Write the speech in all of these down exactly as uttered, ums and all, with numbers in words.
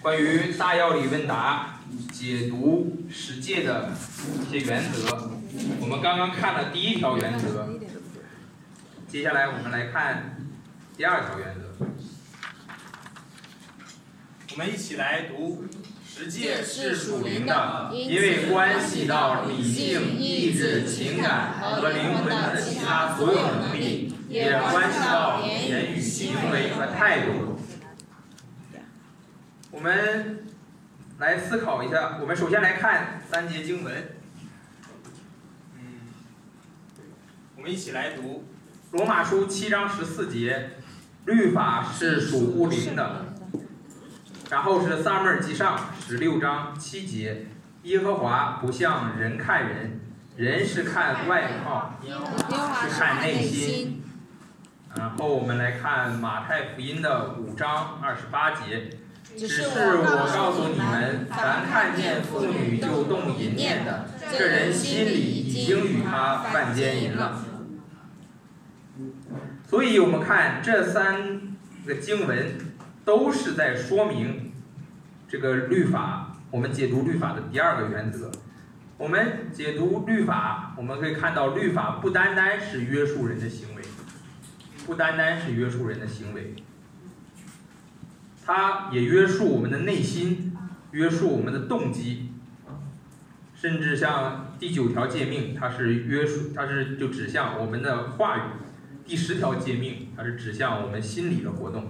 关于大药理问答解读实践的一些原则。我们刚刚看了第一条原则，接下来我们来看第二条原则。我们一起来读。实践是属灵的，因为关系到理性、意志、情感和灵魂的其他所有能力，也关系到言语、行为和态度。我们来思考一下，我们首先来看三节经文。嗯，我们一起来读《罗马书》七章十四节，律法是属乎灵的。然后是撒母耳记上十六章七节，耶和华不像人看人，人是看外貌，是看内心。然后我们来看马太福音的五章二十八节，只是我告诉你们，凡看见妇女就动淫念的，这人心里已经与他犯奸淫了。所以我们看这三个经文都是在说明这个律法，我们解读律法的第二个原则。我们解读律法，我们可以看到律法不单单是约束人的行为，不单单是约束人的行为，它也约束我们的内心，约束我们的动机，甚至像第九条诫命，它是约束，它是就指向我们的话语；第十条诫命，它是指向我们心理的活动。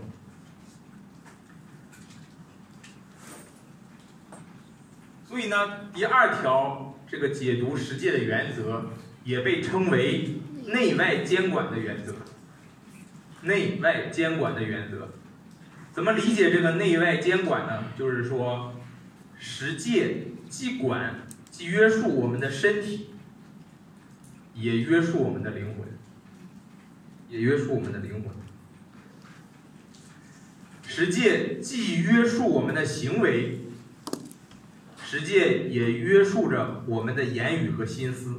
所以呢，第二条这个解读实践的原则也被称为内外监管的原则。内外监管的原则，怎么理解这个内外监管呢？就是说，实践既管既约束我们的身体，也约束我们的灵魂，也约束我们的灵魂。实践既约束我们的行为，实践也约束着我们的言语和心思。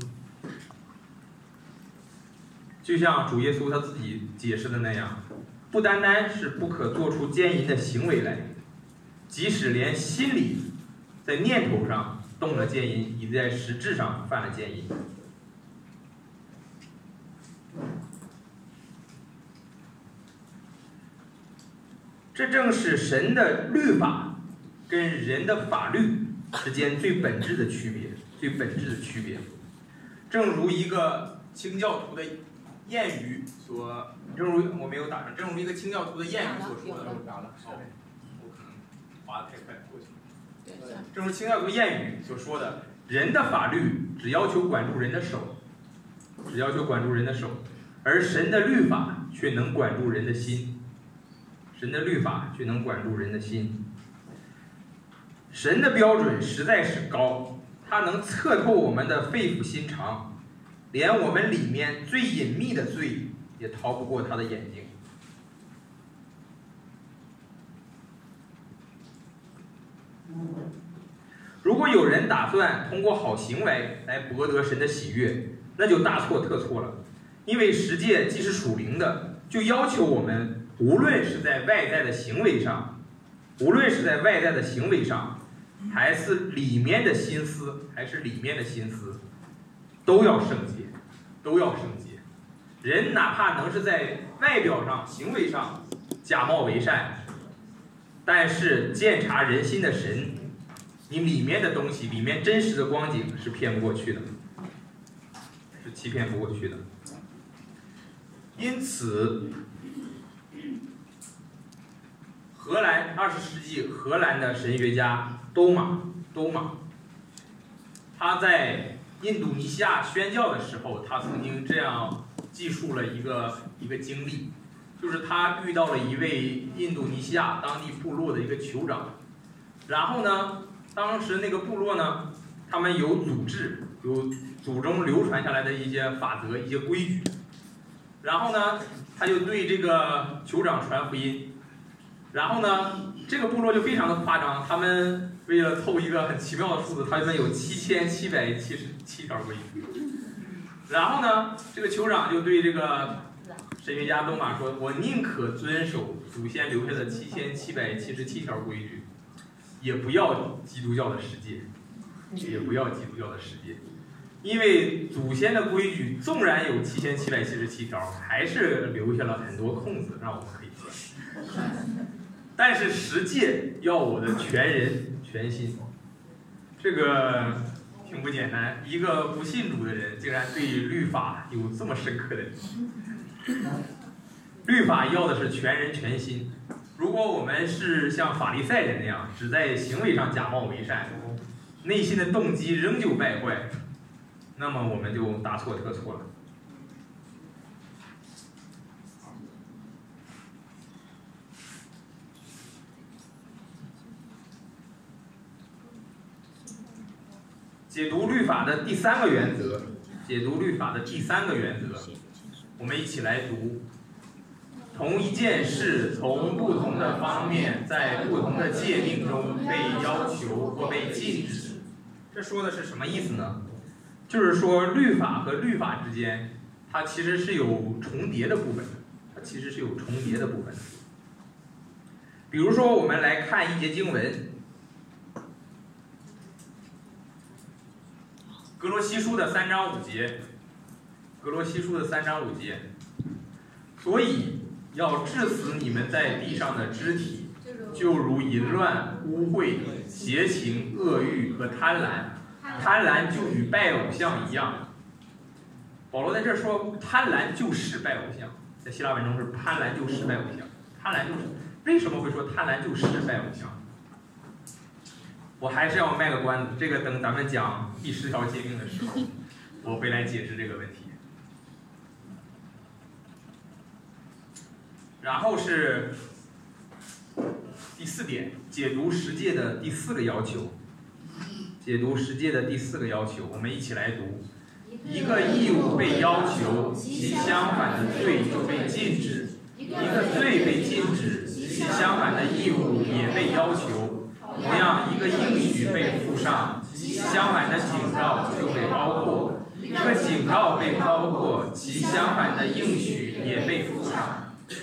就像主耶稣他自己解释的那样，不单单是不可做出奸淫的行为来，即使连心里在念头上动了奸淫，也在实质上犯了奸淫。这正是神的律法跟人的法律之间最本质的区别，最本质的区别。正如一个清教徒的谚语所，正如我没有打上，正如一个清教徒的谚语所说的，我打了，哦，我可能滑得太快过去了。正如清教徒谚语所说的，人的法律只要求管住人的手，只要求管住人的手，而神的律法却能管住人的心，神的律法却能管住人的心。神的标准实在是高，它能测透我们的肺腑心肠，连我们里面最隐秘的罪也逃不过他的眼睛。如果有人打算通过好行为来博得神的喜悦，那就大错特错了。因为十诫既是属灵的，就要求我们无论是在外在的行为上，无论是在外在的行为上，还是里面的心思，还是里面的心思，都要圣洁，都要圣洁。人哪怕能是在外表上、行为上假冒为善，但是鉴察人心的神，你里面的东西，里面真实的光景是骗不过去的，是欺骗不过去的。因此，荷兰二十世纪荷兰的神学家多马多马，他在印度尼西亚宣教的时候，他曾经这样记述了一个一个经历，就是他遇到了一位印度尼西亚当地部落的一个酋长，然后呢，当时那个部落呢，他们有组织，有祖宗流传下来的一些法则、一些规矩，然后呢，他就对这个酋长传福音。然后呢，这个部落就非常的夸张，他们为了凑一个很奇妙的数字，他们有七千七百七十七条规矩。然后呢，这个酋长就对这个神学家多马说：“我宁可遵守祖先留下的七千七百七十七条规矩， 也不要基督教的世界，也不要基督教的世界，因为祖先的规矩纵然有七千七百七十七条，还是留下了很多空子让我们可以钻。但是十诫要我的全人全心，这个挺不简单。一个不信主的人，竟然对律法有这么深刻的理解。律法要的是全人全心。如果我们是像法利赛人那样，只在行为上假冒为善，内心的动机仍旧败坏，那么我们就大错特错了。解读律法的第三个原则，解读律法的第三个原则，我们一起来读。同一件事从不同的方面，在不同的诫命中被要求或被禁止，这说的是什么意思呢？就是说律法和律法之间，它其实是有重叠的部分的，它其实是有重叠的部分的。比如说，我们来看一节经文，格罗西书的三章五节，格罗西书的三章五节，所以要治死你们在地上的肢体，就如淫乱、污秽、邪情、恶欲和贪婪。贪婪就与拜偶像一样。保罗在这说，贪婪就是拜偶像，在希腊文中是贪婪就是拜偶像。贪婪就是，为什么会说贪婪就是拜偶像？我还是要卖个关子，这个等咱们讲第十条诫命的时候，我会来解释这个问题。然后是第四点，解读十诫的第四个要求。解读十诫的第四个要求，我们一起来读：一个义务被要求，其相反的罪就被禁止；一个罪被禁止，其相反的义务也被要求。同样，一个应许被附上，其相反的警告就被包括；一个警告被包括，其相反的应许也被附上。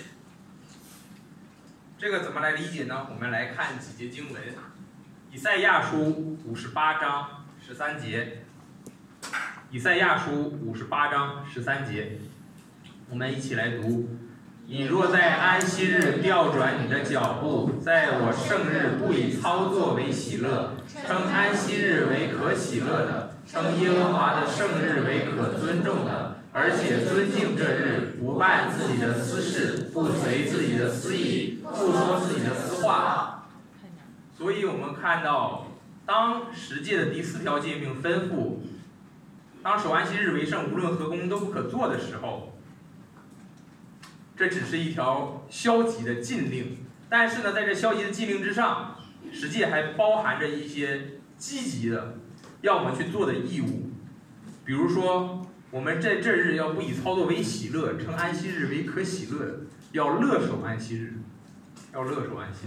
这个怎么来理解呢？我们来看几节经文。以赛亚书五十八章十三节，以赛亚书五十八章十三节，我们一起来读：你若在安息日调转你的脚步，在我圣日不以操作为喜乐，称安息日为可喜乐的，称耶和华的圣日为可尊重的，而且尊敬这日，不办自己的私事，不随自己的私意，不说自己的私话。所以我们看到，当十诫的第四条诫命吩咐，当守安息日为圣，无论何工都不可做的时候，这只是一条消极的禁令。但是呢，在这消极的禁令之上，十诫还包含着一些积极的要我们去做的义务。比如说，我们在这日要不以操作为喜乐，称安息日为可喜乐的，要乐守安息日，要乐守安息日。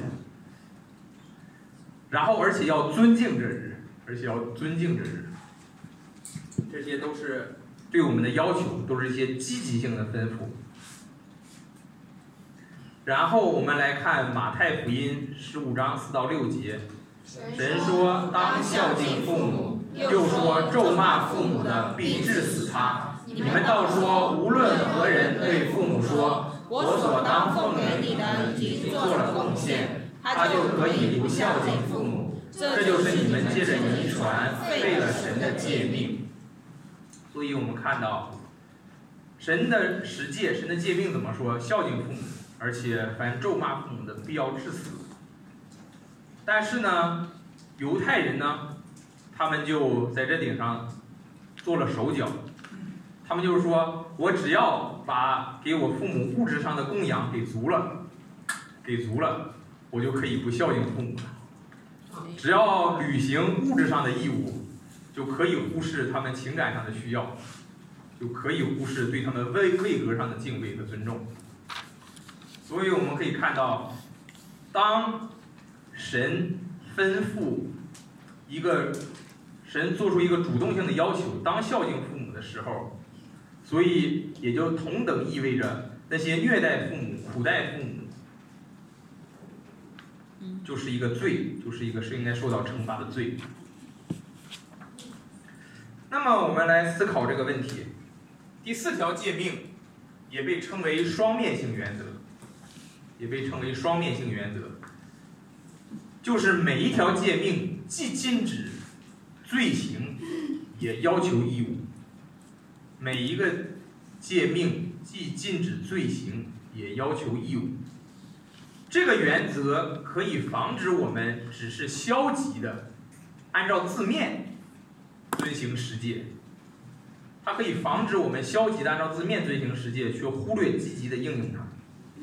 然后，而且要尊敬这日，而且要尊敬这日，这些都是对我们的要求，都是一些积极性的吩咐。然后我们来看马太福音十五章四到六节，神说：“当孝敬父母，又说咒骂父母的必治死他。你们倒说，无论何人对父母说，我所当奉给你的已经做了贡献，他就可以不孝敬父母，这就是你们借着遗传废了神的诫命。”所以我们看到，神的十诫、神的诫命怎么说？孝敬父母，而且凡咒骂父母的，必要致死。但是呢，犹太人呢，他们就在这顶上做了手脚。他们就是说，我只要把给我父母物质上的供养给足了，给足了。我就可以不孝敬父母了，只要履行物质上的义务，就可以忽视他们情感上的需要，就可以忽视对他们位位格上的敬畏和尊重。所以我们可以看到，当神吩咐一个神做出一个主动性的要求，当孝敬父母的时候，所以也就同等意味着那些虐待父母、苦待父母， 就是一个罪，就是一个是应该受到惩罚的罪。那么我们来思考这个问题。第四条诫命也被称为双面性原则，也被称为双面性原则，就是每一条诫命既禁止罪行，也要求义务。每一个诫命既禁止罪行，也要求义务。这个原则可以防止我们只是消极的按照字面遵行十诫，它可以防止我们消极的按照字面遵行十诫，却忽略积极的应用它。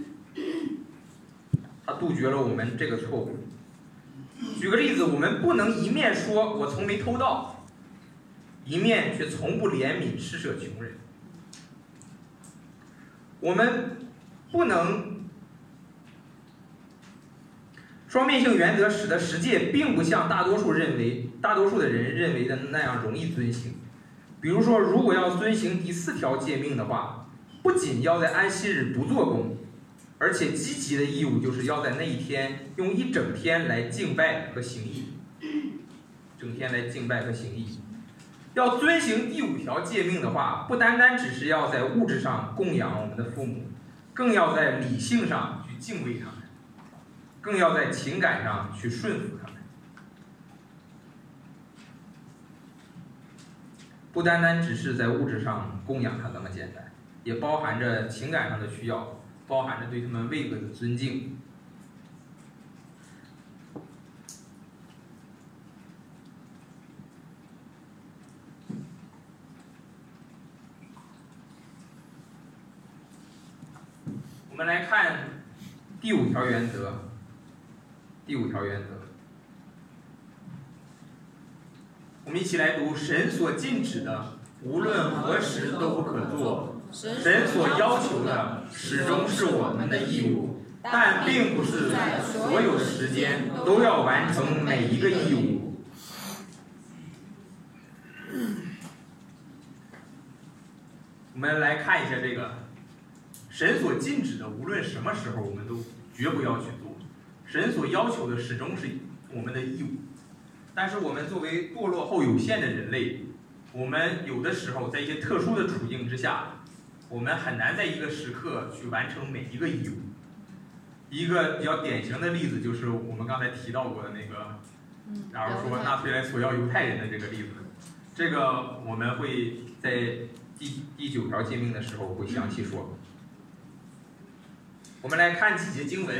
它杜绝了我们这个错误。举个例子，我们不能一面说我从没偷盗，一面却从不怜悯施舍穷人。我们不能双面性原则使得十诫并不像大多数认为、大多数的人认为的那样容易遵行。比如说，如果要遵行第四条诫命的话，不仅要在安息日不做工，而且积极的义务就是要在那一天用一整天来敬拜和行义，整天来敬拜和行义。要遵行第五条诫命的话，不单单只是要在物质上供养我们的父母，更要在理性上去敬畏他们，更要在情感上去顺服他们。不单单只是在物质上供养他那么简单，也包含着情感上的需要，包含着对他们位格的尊敬。我们来看第五条原则。第五条原则，我们一起来读：神所禁止的，无论何时都不可做；神所要求的，始终是我们的义务，但并不是在所有的时间都要完成每一个义务。我们来看一下这个。神所禁止的，无论什么时候我们都绝不要去做；神所要求的，始终是我们的义务。但是我们作为堕落后有限的人类，我们有的时候在一些特殊的处境之下，我们很难在一个时刻去完成每一个义务。一个比较典型的例子就是我们刚才提到过的那个，假如说纳粹来索要犹太人的这个例子，这个我们会在第第九条诫命的时候会详细说。我们来看几节经文，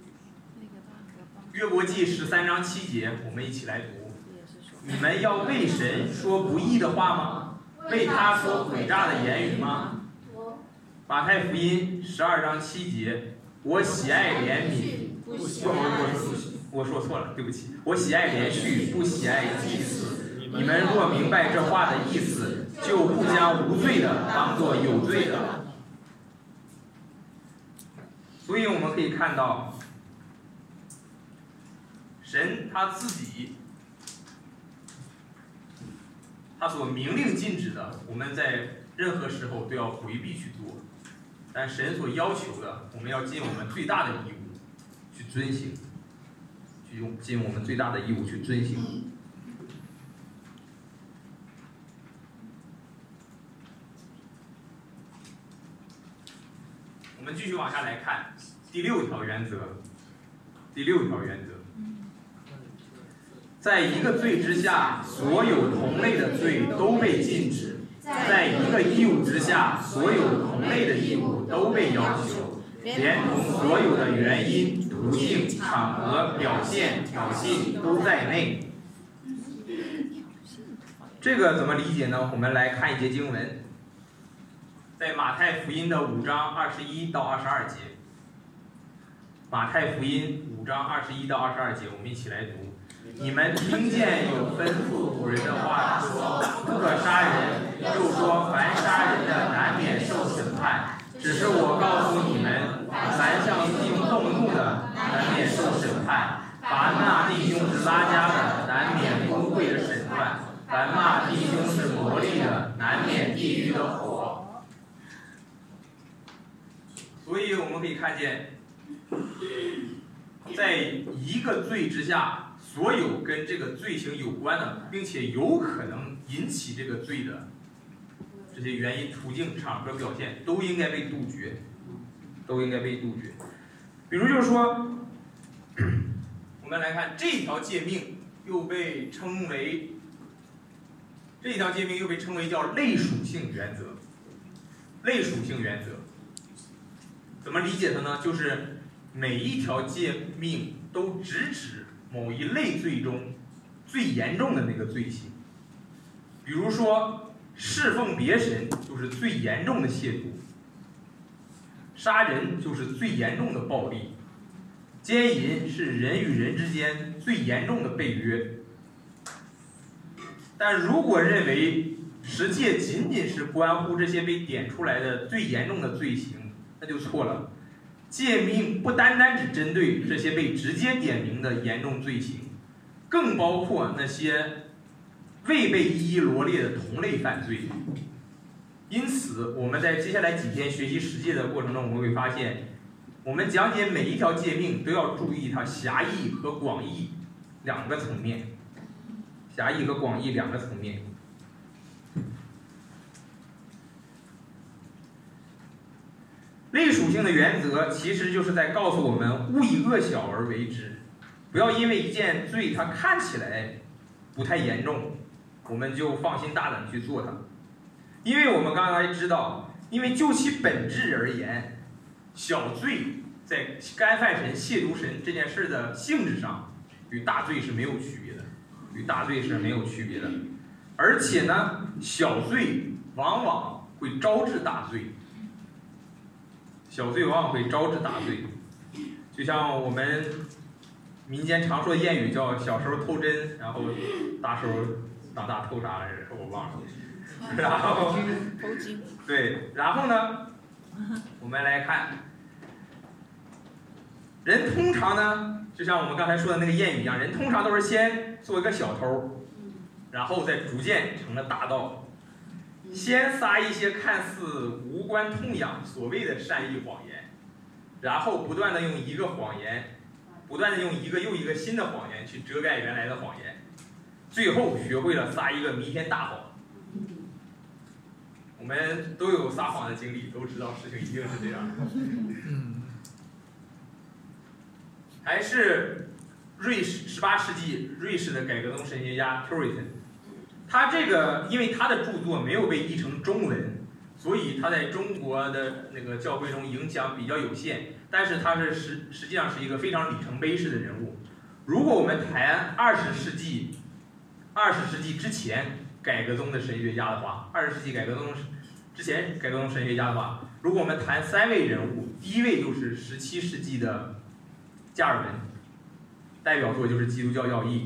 约伯记十三章七节，我们一起来读：你们要为神说不义的话吗？为他说诡诈的言语吗？马太福音十二章七节，我喜爱怜悯，不喜爱我说错了，对不起，我喜爱连续，不喜爱祭祀。你们若明白这话的意思，就不将无罪的当作有罪的。所以我们可以看到，神他自己，他所明令禁止的，我们在任何时候都要回避去做；但神所要求的，我们要尽我们最大的义务去遵行，去用尽我们最大的义务去遵行。我们继续往下来看第六条原则。第六条原则，在一个罪之下，所有同类的罪都被禁止；在一个义务之下，所有同类的义务都被要求，连同所有的原因、途径、场合、表现、挑衅都在内。这个怎么理解呢？我们来看一节经文。在马太福音的五章二十一到二十二节，马太福音五章二十一到二十二节，我们一起来读：你们听见有吩咐古人的话说，不可杀人，又说凡杀人的难免受审判。只是我告诉你们，凡向弟兄动怒的，难免受审判；凡骂弟兄是拉加的，难免公会的审判；凡骂弟兄是魔力的，难免地狱的火。所以我们可以看见，在一个罪之下，所有跟这个罪行有关的，并且有可能引起这个罪的这些原因、途径、场合、表现，都应该被杜绝，都应该被杜绝。比如就是说，我们来看这条诫命又被称为，这条诫命又被称为叫类属性原则。类属性原则怎么理解它呢？就是每一条诫命都直指某一类罪中最严重的那个罪行。比如说，侍奉别神就是最严重的亵渎，杀人就是最严重的暴力，奸淫是人与人之间最严重的背约。但如果认为十诫仅仅是关乎这些被点出来的最严重的罪行，那就错了。诫命不单单只针对这些被直接点名的严重罪行，更包括那些未被一一罗列的同类犯罪。因此，我们在接下来几天学习十诫的过程中，我们会发现，我们讲解每一条诫命都要注意它狭义和广义两个层面，狭义和广义两个层面。类属性的原则其实就是在告诉我们，勿以恶小而为之，不要因为一件罪它看起来不太严重，我们就放心大胆去做它。因为我们刚才知道，因为就其本质而言，小罪在干犯神、亵渎神这件事的性质上，与大罪是没有区别的，与大罪是没有区别的。而且呢，小罪往往会招致大罪。小罪往往会招致大罪，就像我们民间常说的谚语叫“小时候偷针，然后大时候长大偷啥来着？我忘了。”然后，对，然后呢，我们来看，人通常呢，就像我们刚才说的那个谚语一样，人通常都是先做一个小偷，然后再逐渐成了大盗。先撒一些看似无关痛痒、所谓的善意谎言，然后不断的用一个谎言，不断的用一个又一个新的谎言去遮盖原来的谎言，最后学会了撒一个弥天大谎。我们都有撒谎的经历，都知道事情一定是这样的。还是瑞士十八世纪瑞士的改革宗神学家 Puritan。他这个，因为他的著作没有被译成中文，所以他在中国的那个教会中影响比较有限。但是他是实实际上是一个非常里程碑式的人物。如果我们谈二十世纪、二十世纪之前改革宗的神学家的话，二十世纪改革宗之前改革宗神学家的话，如果我们谈三位人物，第一位就是十七世纪的加尔文，代表作就是《基督教要义》。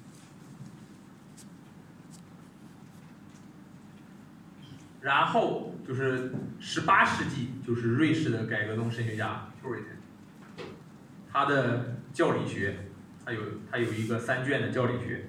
然后就是十八世纪，就是瑞士的改革宗神学家 Puritan， 他的教理学，他有他有一个三卷的教理学。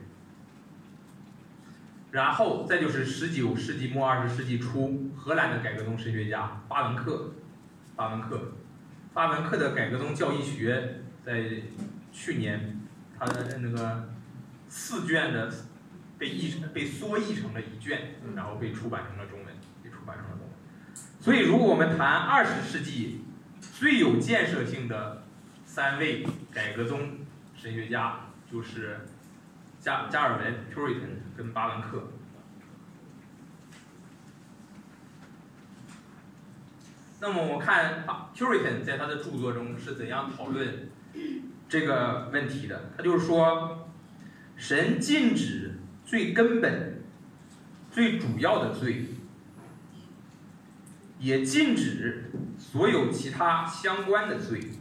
然后再就是十九世纪末二十世纪初，荷兰的改革宗神学家巴文克，巴文克，巴文克的改革宗教义学，在去年他的那个四卷的被译成被缩译成了一卷，然后被出版成了中文。所以，如果我们谈二十世纪最有建设性的三位改革宗神学家，就是加加尔文、Puritan 跟巴文克。那么，我看 Puritan 在他的著作中是怎样讨论这个问题的？他就是说，神禁止最根本、最主要的罪。也禁止所有其他相关的罪。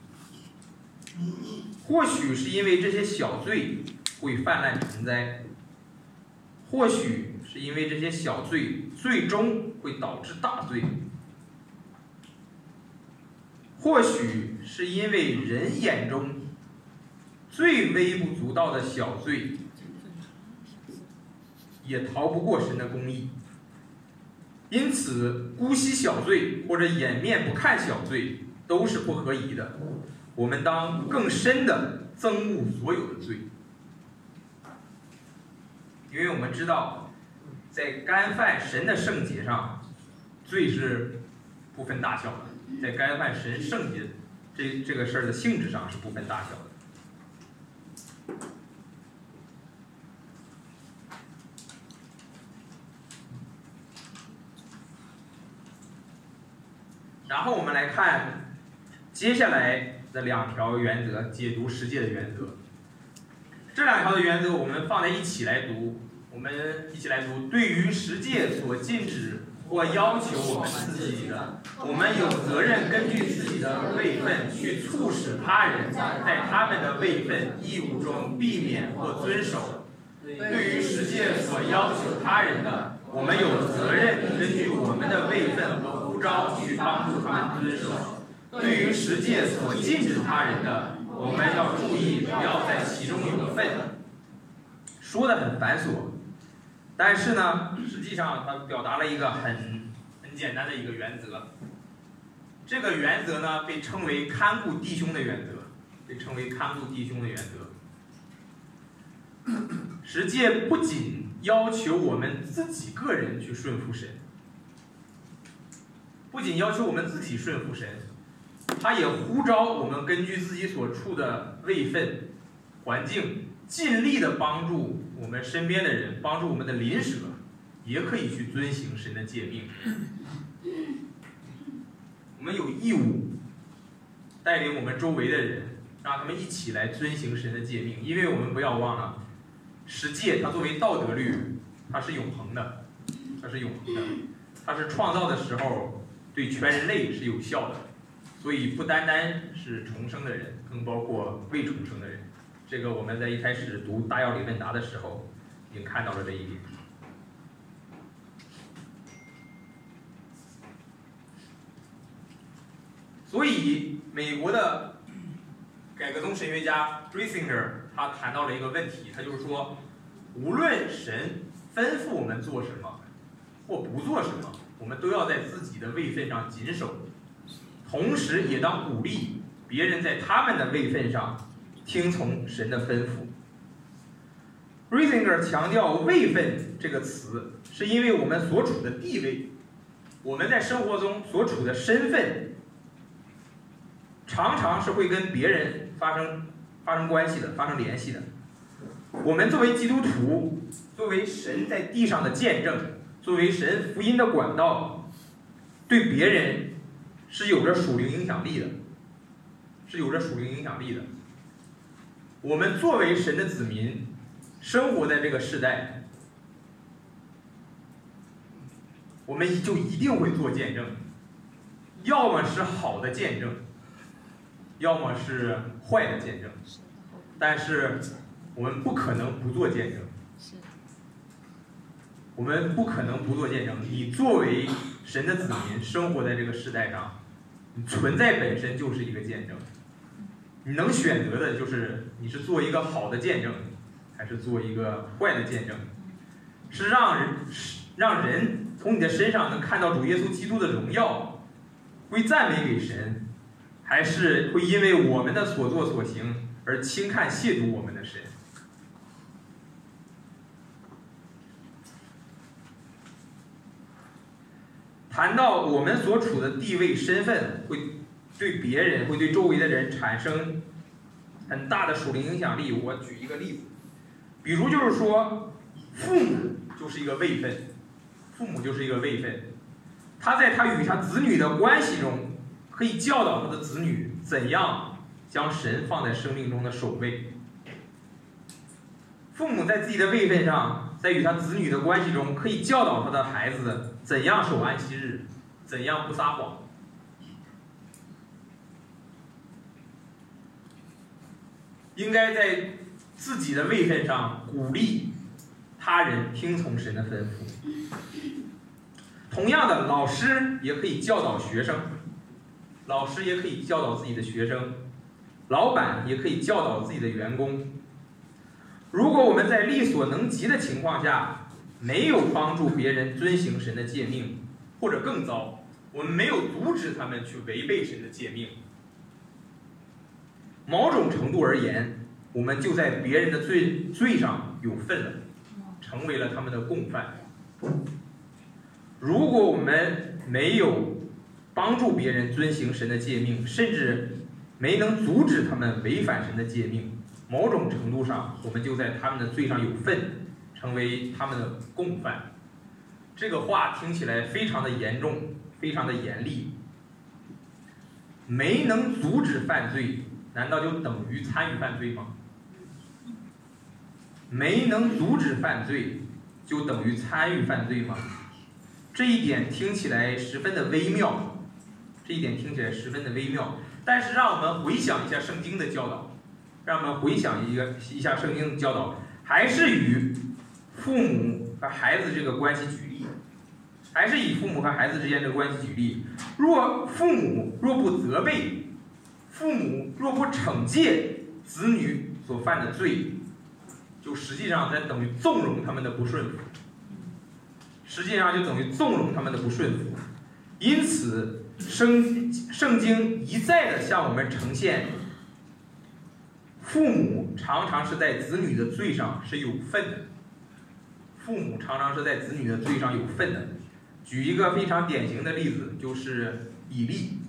或许是因为这些小罪会泛滥成灾，或许是因为这些小罪最终会导致大罪，或许是因为人眼中最微不足道的小罪也逃不过神的公义。因此，姑息小罪或者掩面不看小罪都是不合宜的。我们当更深的憎恶所有的罪。因为我们知道，在干犯神的圣洁上，罪是不分大小的；在干犯神圣洁这这个事儿的性质上是不分大小的。然后我们来看接下来的两条原则，解读十诫的原则。这两条的原则我们放在一起来读，我们一起来读。对于十诫所禁止或要求我们自己的，我们有责任根据自己的位分去促使他人在他们的位分义务中避免或遵守。对于十诫所要求他人的，我们有责任根据我们的位分和呼召去帮助他们遵守。对于十诫所禁止他人的，我们要注意不要在其中有份。说的很繁琐，但是呢，实际上它表达了一个很很简单的一个原则。这个原则呢，被称为看顾弟兄的原则，被称为看顾弟兄的原则。十诫不仅要求我们自己个人去顺服神，不仅要求我们自己顺服神，他也呼召我们根据自己所处的位分、环境，尽力的帮助我们身边的人，帮助我们的邻舍，也可以去遵行神的诫命。我们有义务带领我们周围的人，让他们一起来遵行神的诫命，因为我们不要忘了，十诫它作为道德律，它是永恒的，它是永恒的，它是创造的时候对全人类是有效的。所以不单单是重生的人，更包括未重生的人。这个我们在一开始读大要理问答的时候已经看到了这一点。所以美国的改革宗神学家 Riesinger 他谈到了一个问题，他就是说，无论神吩咐我们做什么或不做什么，我们都要在自己的位分上谨守，同时也当鼓励别人在他们的位分上听从神的吩咐。Riesinger 强调位分这个词，是因为我们所处的地位，我们在生活中所处的身份，常常是会跟别人发生发生关系的，发生联系的。我们作为基督徒，作为神在地上的见证，作为神福音的管道，对别人是有着属灵影响力的，是有着属灵影响力的。我们作为神的子民，生活在这个世代，我们就一定会做见证，要么是好的见证，要么是坏的见证，但是我们不可能不做见证。我们不可能不做见证。你作为神的子民，生活在这个时代上，你存在本身就是一个见证。你能选择的就是你是做一个好的见证，还是做一个坏的见证，是让人让人从你的身上能看到主耶稣基督的荣耀，归赞美给神，还是会因为我们的所作所行而轻看亵渎我们的神。谈到我们所处的地位身份，会对别人，会对周围的人产生很大的属灵影响力。我举一个例子，比如就是说，父母就是一个位分，父母就是一个位分，他在他与他子女的关系中，可以教导他的子女怎样将神放在生命中的首位。父母在自己的位分上，在与他子女的关系中，可以教导他的孩子怎样守安息日，怎样不撒谎。应该在自己的位分上鼓励他人听从神的吩咐。同样的，老师也可以教导学生，老师也可以教导自己的学生，老板也可以教导自己的员工。如果我们在力所能及的情况下，没有帮助别人遵行神的诫命，或者更糟，我们没有阻止他们去违背神的诫命，某种程度而言， 我们就在别人的罪罪上有份了，成为了他们的共犯。如果我们没有帮助别人遵行神的诫命，甚至没能阻止他们违反神的诫命，某种程度上，我们就在他们的罪上有份，成为他们的共犯。这个话听起来非常的严重，非常的严厉。没能阻止犯罪，难道就等于参与犯罪吗？没能阻止犯罪，就等于参与犯罪吗？这一点听起来十分的微妙，这一点听起来十分的微妙。但是让我们回想一下圣经的教导，让我们回想一个一下圣经的教导，还是与父母和孩子这个关系举例，还是以父母和孩子之间这个关系举例。若父母若不责备，父母若不惩戒子女所犯的罪，就实际上在等于纵容他们的不顺服，实际上就等于纵容他们的不顺服。因此圣圣经一再的向我们呈现，父母常常是在子女的罪上是有份的，父母常常是在子女的罪上有份的。举一个非常典型的例子，就是以利，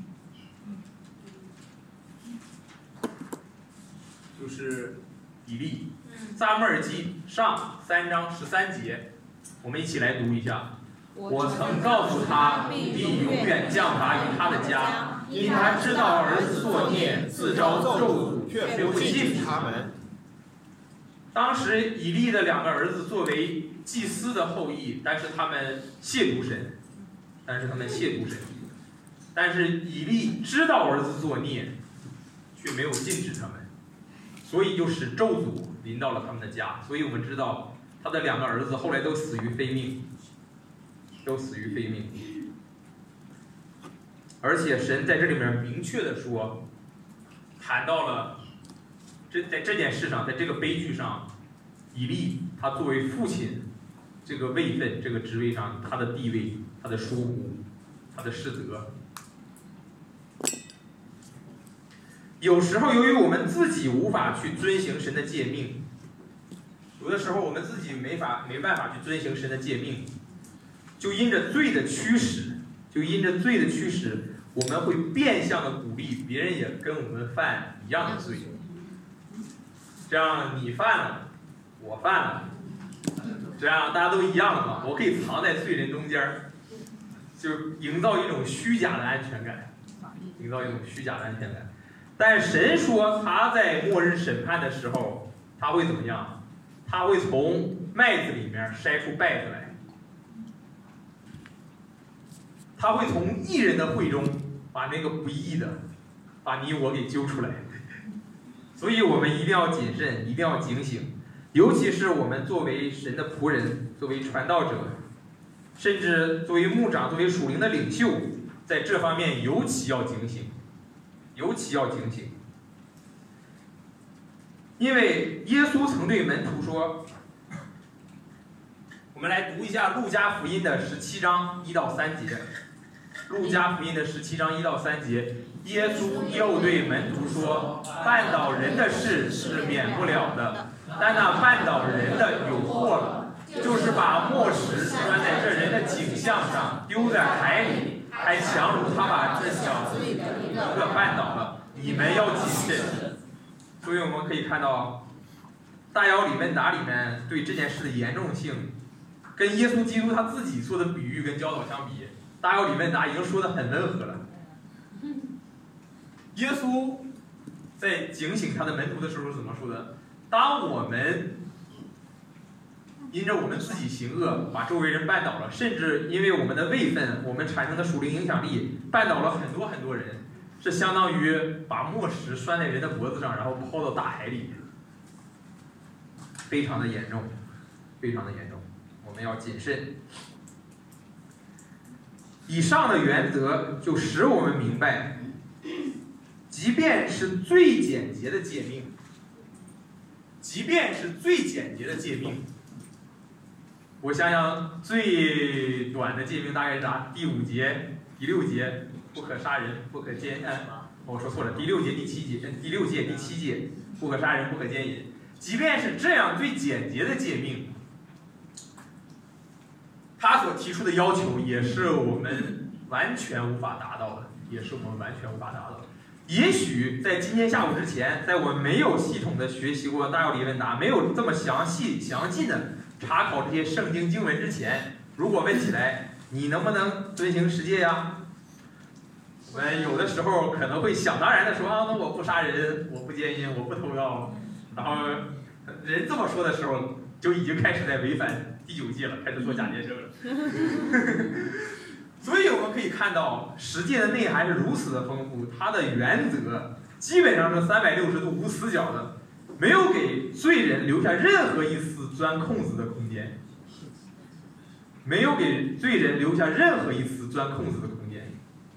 就是以利，撒母耳记上三章十三节，我们一起来读一下。我曾告诉他，必永远降罚于他的家，因他知道儿子作孽，自招咒诅，却不信他们。当时以利的两个儿子作为祭司的后裔，但是他们亵渎神，但是他们亵渎神，但是以利知道儿子作孽，却没有禁止他们，所以就使咒诅临到了他们的家。所以我们知道他的两个儿子后来都死于非命，都死于非命。而且神在这里面明确的说，谈到了这在这件事上，在这个悲剧上，以利他作为父亲这个位分、这个职位上，他的地位、他的疏忽、他的失责。有时候由于我们自己无法去遵行神的诫命，有的时候我们自己没法没办法去遵行神的诫命，就因着罪的驱使，就因着罪的驱使，我们会变相的鼓励别人也跟我们犯一样的罪，这样你犯了，我犯了，这样大家都一样了嘛，我可以藏在罪人中间，就营造一种虚假的安全感，营造一种虚假的安全感。但神说他在末日审判的时候，他会怎么样？他会从麦子里面筛出稗子来，他会从义人的会中把那个不义的，把你我给揪出来。所以我们一定要谨慎，一定要警醒，尤其是我们作为神的仆人，作为传道者，甚至作为牧长，作为属灵的领袖，在这方面尤其要警醒，尤其要警醒。因为耶稣曾对门徒说，我们来读一下路加福音的十七章一到三节。路加福音的十七章一到三节，耶稣又对门徒说，绊倒人的事是免不了的，但那绊倒人的有祸了，就是把磨石拴在这人的颈项上，丢在海里，还强如他把这小子一个绊倒了。你们要谨慎。所以我们可以看到，大姚理问答里面对这件事的严重性，跟耶稣基督他自己做的比喻跟教导相比，大姚理问答已经说得很温和了。耶稣在警醒他的门徒的时候怎么说的？当我们因着我们自己行恶，把周围人绊倒了，甚至因为我们的位分，我们产生的属灵影响力，绊倒了很多很多人，这相当于把磨石拴在人的脖子上，然后抛到大海里，非常的严重，非常的严重，我们要谨慎。以上的原则就使我们明白，即便是最简洁的诫命，即便是最简洁的诫命，我想想最短的诫命大概是啥？第五节、第六节，不可杀人，不可奸案。哦，我说错了，第六节、第七节，第六节、第七节， 不可杀人，不可奸淫。即便是这样最简洁的诫命，他所提出的要求也是我们完全无法达到的，也是我们完全无法达到的。也许在今天下午之前，在我没有系统的学习过大要理问答，没有这么详细详尽的查考这些圣经经文之前，如果问起来你能不能遵行十诫呀？我们有的时候可能会想当然的说啊，那我不杀人，我不奸淫，我不偷盗。然后人这么说的时候，就已经开始在违反第九诫了，开始做假见证了。所以我们可以看到，十诫的内涵是如此的丰富，它的原则基本上是三百六十度无死角的，没有给罪人留下任何一丝钻空子的空间，没有给罪人留下任何一丝钻空子的空间。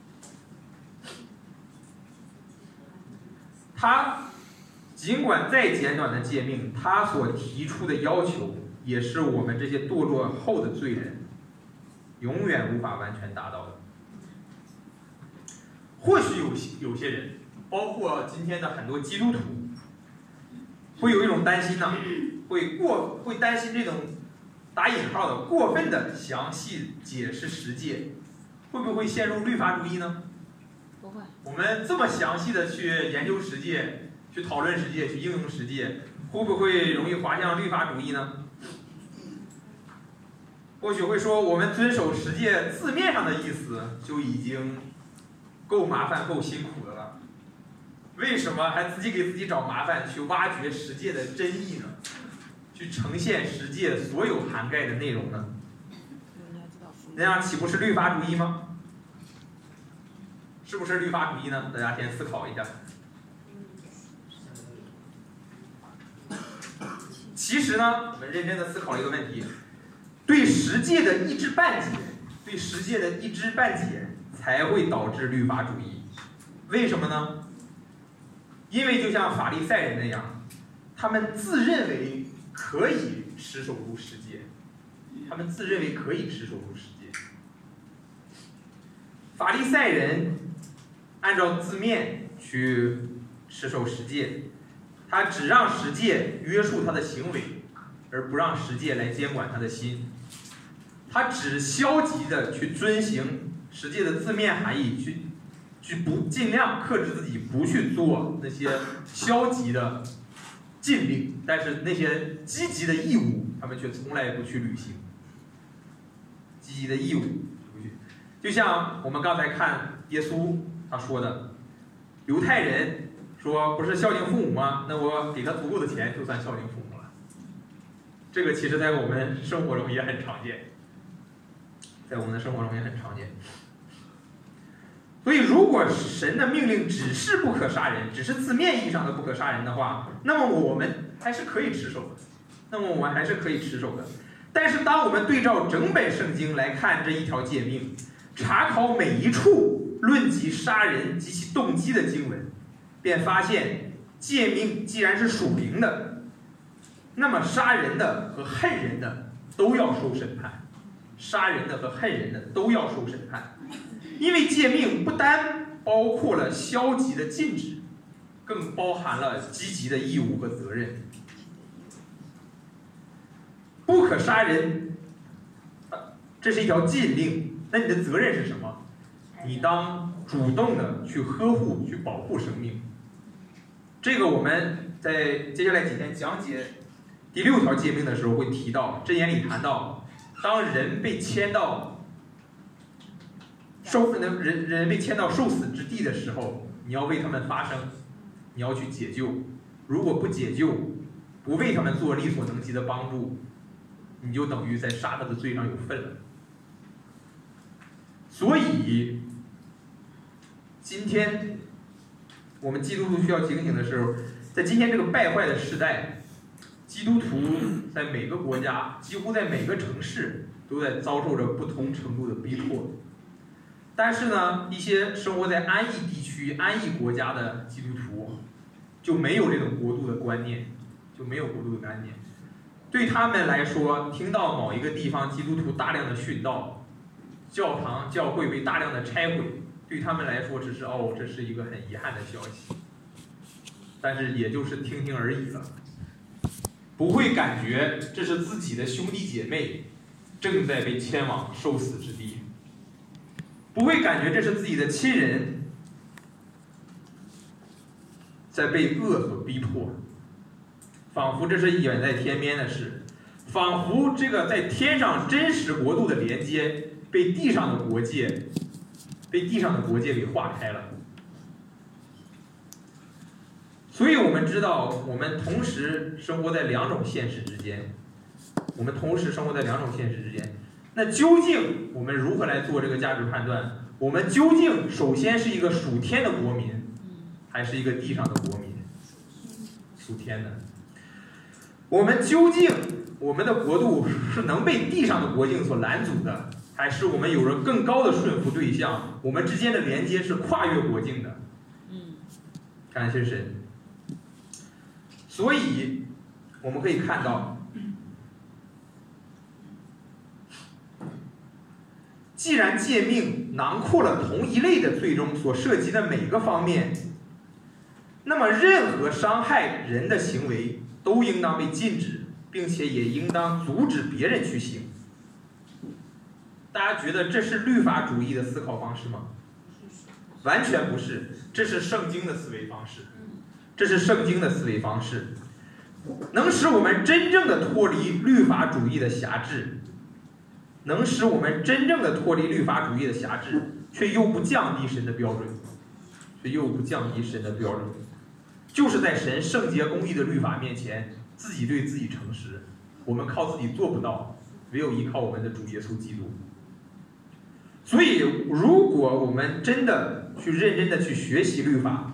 他尽管再简短的诫命，他所提出的要求，也是我们这些堕落后的罪人永远无法完全达到的。或许有些有些人，包括今天的很多基督徒，会有一种担心呢、啊，会过会担心这种打引号的过分的详细解释十诫，会不会陷入律法主义呢？ 不会。 我们这么详细的去研究十诫，去讨论十诫，去应用十诫，会不会容易滑向律法主义呢？或许会说，我们遵守十诫字面上的意思就已经够麻烦、够辛苦的了，为什么还自己给自己找麻烦，去挖掘十诫的真意呢？去呈现十诫所有涵盖的内容呢？那样岂不是律法主义吗？是不是律法主义呢？大家先思考一下。其实呢，我们认真的思考一个问题。对十诫的一知半解，对十诫的一知半解，才会导致律法主义。为什么呢？因为就像法利赛人那样，他们自认为可以持守住十诫，他们自认为可以持守住十诫。法利赛人按照字面去持守十诫，他只让十诫约束他的行为，而不让十诫来监管他的心。他只消极的去遵行十诫的字面含义，去去不尽量克制自己，不去做那些消极的禁令，但是那些积极的义务，他们却从来不去履行。积极的义务，就像我们刚才看耶稣他说的，犹太人说不是孝敬父母吗？那我给他足够的钱，就算孝敬父母了。这个其实在我们生活中也很常见。在我们的生活中也很常见。所以如果神的命令只是不可杀人，只是字面意义上的不可杀人的话，那么我们还是可以持守的，那么我们还是可以持守的。但是当我们对照整本圣经来看这一条诫命，查考每一处论及杀人及其动机的经文，便发现诫命既然是属灵的，那么杀人的和恨人的都要受审判。杀人的和恨人的都要受审判，因为诫命不单包括了消极的禁止，更包含了积极的义务和责任。不可杀人，这是一条禁令，那你的责任是什么？你当主动的去呵护、去保护生命。这个我们在接下来几天讲解第六条诫命的时候会提到，箴言里谈到。当人被牵到受人人被牵到受死之地的时候，你要为他们发声，你要去解救。如果不解救，不为他们做力所能及的帮助，你就等于在杀他的罪上有份了。所以，今天我们基督徒需要警醒的时候，在今天这个败坏的时代。基督徒在每个国家，几乎在每个城市，都在遭受着不同程度的逼迫。但是呢，一些生活在安逸地区、安逸国家的基督徒，就没有这种国度的观念，就没有国度的观念。对他们来说，听到某一个地方基督徒大量的殉道，教堂、教会被大量的拆毁，对他们来说只是哦，这是一个很遗憾的消息。 但是也就是听听而已了，不会感觉这是自己的兄弟姐妹正在被牵往受死之地，不会感觉这是自己的亲人在被恶所逼迫，仿佛这是远在天边的事，仿佛这个在天上真实国度的连接被地上的国界被地上的国界给划开了。所以我们知道，我们同时生活在两种现实之间，我们同时生活在两种现实之间。那究竟我们如何来做这个价值判断？我们究竟首先是一个属天的国民，还是一个地上的国民？属天的。我们究竟我们的国度是能被地上的国境所拦阻的，还是我们有着更高的顺服对象？我们之间的连接是跨越国境的。感谢神。所以我们可以看到，既然诫命囊括了同一类的罪中所涉及的每个方面，那么任何伤害人的行为都应当被禁止，并且也应当阻止别人去行。大家觉得这是律法主义的思考方式吗？完全不是，这是圣经的思维方式。这是圣经的思维方式，能使我们真正的脱离律法主义的辖制，能使我们真正的脱离律法主义的辖制，却又不降低神的标准，却又不降低神的标准，就是在神圣洁公义的律法面前，自己对自己诚实，我们靠自己做不到，唯有依靠我们的主耶稣基督。所以，如果我们真的去认真的去学习律法，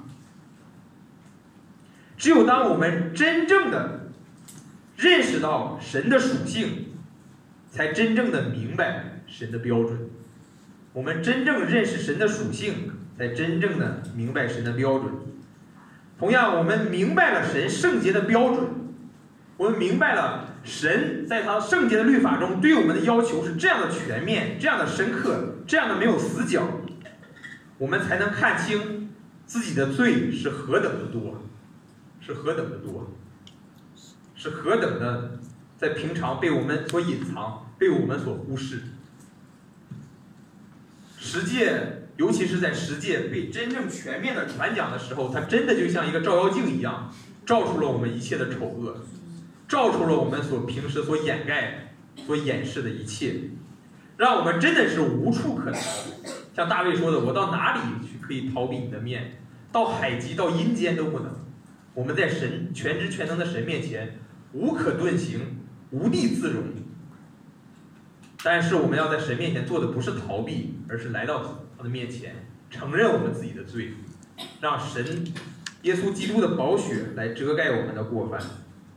只有当我们真正的认识到神的属性，才真正的明白神的标准。我们真正认识神的属性，才真正的明白神的标准。同样，我们明白了神圣洁的标准，我们明白了神在他圣洁的律法中对我们的要求是这样的全面，这样的深刻，这样的没有死角，我们才能看清自己的罪是何等的多。是何等的多，是何等的在平常被我们所隐藏，被我们所忽视。十诫，尤其是在十诫被真正全面的传讲的时候，它真的就像一个照妖镜一样，照出了我们一切的丑恶，照出了我们所平时所掩盖、所掩饰的一切，让我们真的是无处可逃。像大卫说的：“我到哪里去可以逃避你的面？到海极，到阴间都不能。”我们在神全知全能的神面前无可遁形，无地自容。但是我们要在神面前做的不是逃避，而是来到他的面前，承认我们自己的罪，让神耶稣基督的宝血来遮盖我们的过犯。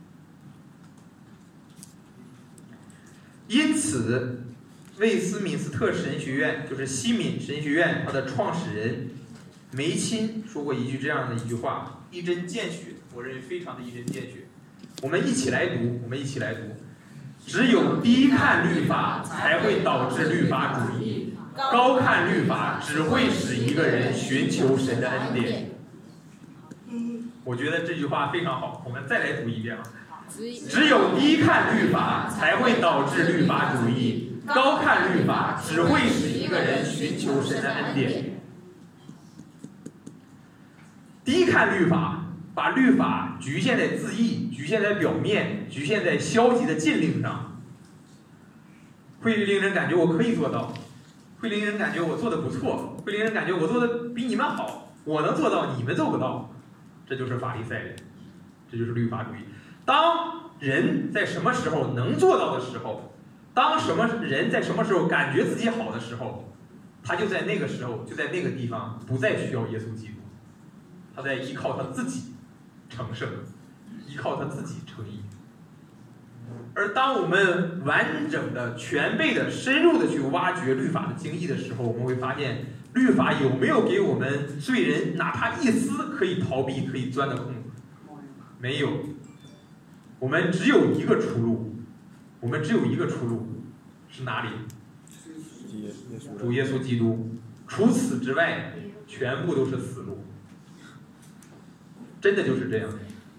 因此，魏斯敏斯特神学院，就是西敏神学院，它的创始人梅钦说过一句这样的一句话，一针见血，我认为非常的一针见血。我们一起来读，我们一起来读。只有低看律法，才会导致律法主义；高看律法，只会使一个人寻求神的恩典。我觉得这句话非常好，我们再来读一遍啊。只有低看律法，才会导致律法主义；高看律法，只会使一个人寻求神的恩典。低看律法，把律法局限在字义，局限在表面，局限在消极的禁令上，会令人感觉我可以做到，会令人感觉我做的不错，会令人感觉我做的比你们好，我能做到，你们做不到。这就是法利赛人，这就是律法主义。当人在什么时候能做到的时候，当什么人在什么时候感觉自己好的时候，他就在那个时候，就在那个地方不再需要耶稣基督，他在依靠他自己成圣，依靠他自己称义。而当我们完整的、全备的、深入的去挖掘律法的精义的时候，我们会发现，律法有没有给我们罪人哪怕一丝可以逃避、可以钻的空？没有。我们只有一个出路，我们只有一个出路，是哪里？主耶稣基督。除此之外，全部都是死路。 真的就是这样。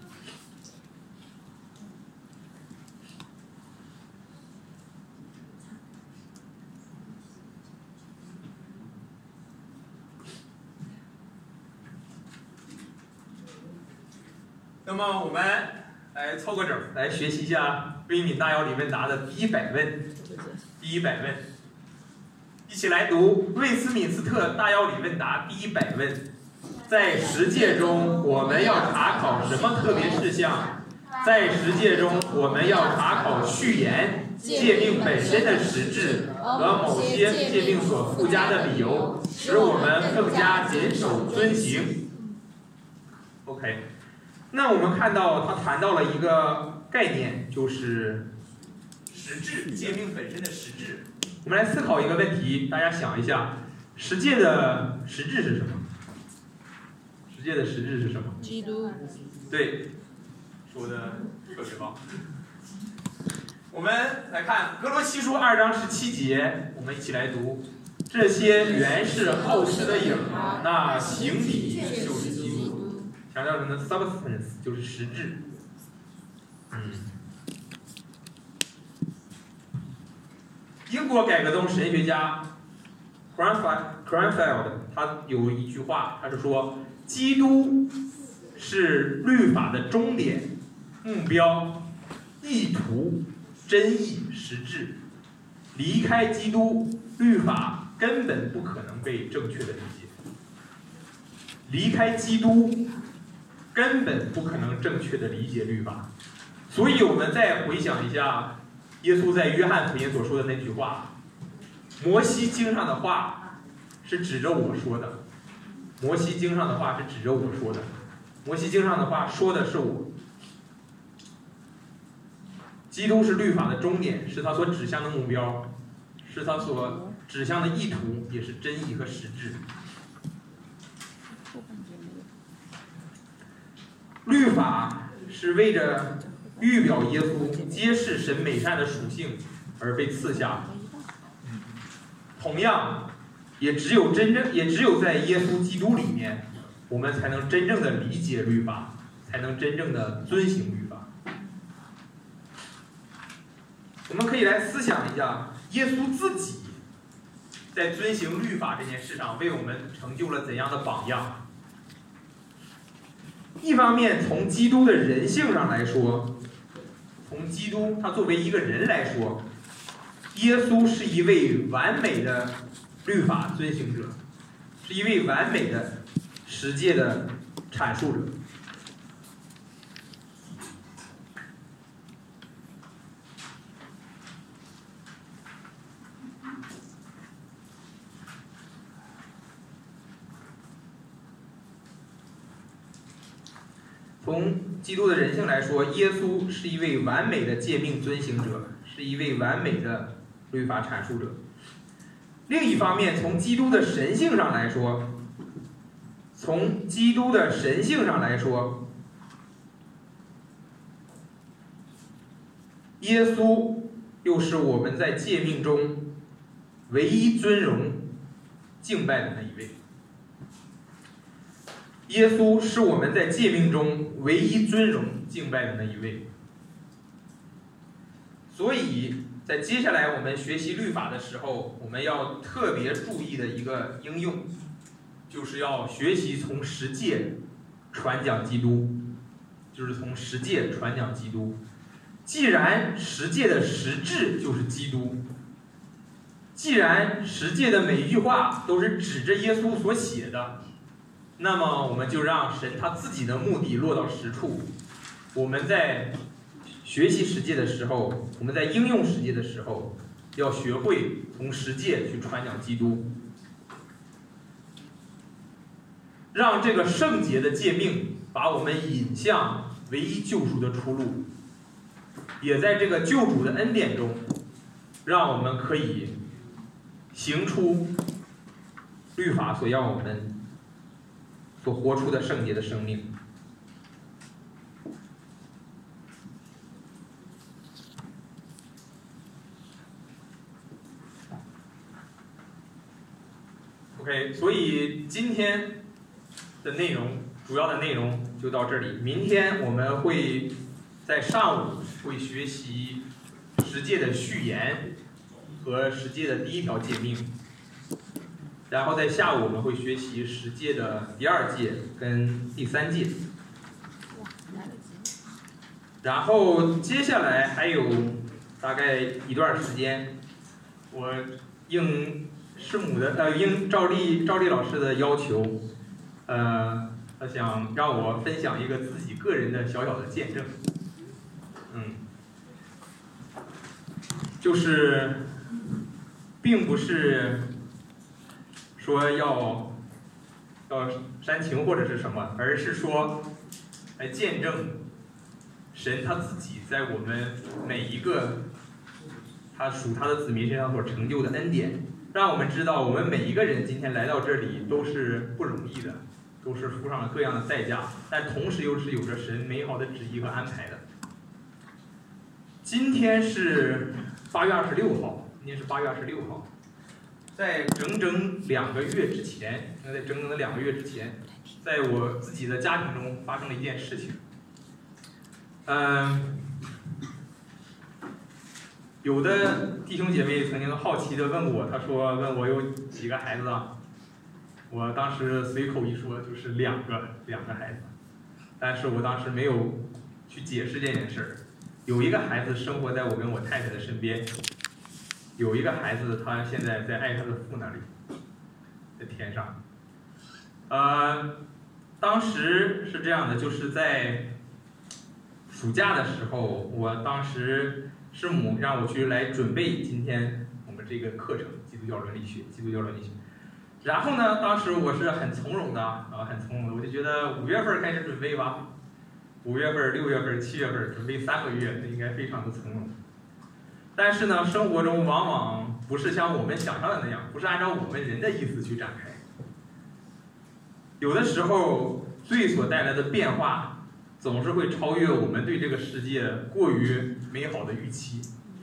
那么我们来凑个整，来学习一下微敏大药理问答的第一百问。第一百问，一起来读魏斯敏斯特大药理问答第一百问。在实践中，我们要查考什么特别事项？在实践中，我们要查考序言、诫命本身的实质和某些诫命所附加的理由，使我们更加谨守遵行。OK。那我们看到他谈到了一个概念，就是实质，诫命本身的实质。我们来思考一个问题，大家想一下，实践的实质是什么？实践的实质是什么？ 基督。 对，说的特别棒。我们来看哥罗西书二章十七节，我们一起来读：这些原是后世的影，那形体就是基督。强调什么 ？substance 就是实质。嗯。英国改革宗神学家 Cranfield 他有一句话，他是说：基督是律法的终点、目标、意图、真意、实质。离开基督，律法根本不可能被正确的理解。离开基督。根本不可能正确的理解律法，所以我们再回想一下耶稣在约翰福音所说的那句话：摩西经上的话是指着我说的，摩西经上的话是指着我说的，摩西经上的话说的是我。基督是律法的终点，是他所指向的目标，是他所指向的意图，也是真意和实质。律法是为着预表耶稣、揭示神美善的属性而被赐下的。同样，也只有真正，也只有在耶稣基督里面，我们才能真正的理解律法，才能真正的遵行律法。我们可以来思想一下，耶稣自己在遵行律法这件事上，为我们成就了怎样的榜样？一方面，从基督的人性上来说，从基督他作为一个人来说，耶稣是一位完美的律法遵行者，是一位完美的实践的阐述者。从基督的人性来说，耶稣是一位完美的诫命遵行者，是一位完美的律法阐述者。另一方面，从基督的神性上来说，从基督的神性上来说，耶稣又是我们在诫命中唯一尊荣敬拜的那一位。耶稣是我们在诫命中唯一尊荣敬拜的那一位。所以在接下来我们学习律法的时候，我们要特别注意的一个应用，就是要学习从实践传讲基督，就是从实践传讲基督。既然实践的实质就是基督，既然实践的每一句话都是指着耶稣所写的，那么我们就让神他自己的目的落到实处。我们在学习实践的时候，我们在应用实践的时候，要学会从实践去传讲基督，让这个圣洁的诫命把我们引向唯一救赎的出路，也在这个救主的恩典中，让我们可以行出律法所要我们所活出的圣洁的生命。OK， 所以今天的内容，主要的内容就就到这里。明天我们会在上午会学习十诫的序言和十诫的第一条诫命，然后在下午我们会学习十诫的第二诫跟第三诫。然后接下来还有大概一段时间，我应师母的呃应赵丽赵丽老师的要求，呃，他想让我分享一个自己个人的小小的见证，嗯，就是并不是说要要煽情或者是什么，而是说来见证神他自己在我们每一个他属他的子民身上所成就的恩典，让我们知道我们每一个人今天来到这里都是不容易的，都是付上了各样的代价，但同时又是有着神美好的旨意和安排的。今天是八月二十六号，今天是八月二十六号，在整整两个月之前，在整整的两个月之前，在我自己的家庭中发生了一件事情。嗯，有的弟兄姐妹曾经好奇地问我，他说问我有几个孩子啊？我当时随口一说就是两个，两个孩子，但是我当时没有去解释这件事儿。有一个孩子生活在我跟我太太的身边，有一个孩子他现在在爱他的父那里，在天上。呃，当时是这样的，就是在暑假的时候，我当时师母让我去来准备今天我们这个课程——基督教伦理学。基督教伦理学。然后呢，当时我是很从容的啊，很从容的，我就觉得五月份开始准备吧，五月份、六月份、七月份准备三个月，这应该非常的从容。但是呢，生活中往往不是像我们想象的那样，不是按照我们人的意思去展开。有的时候，罪所带来的变化。总是会超越我们对这个世界过于美好的预期。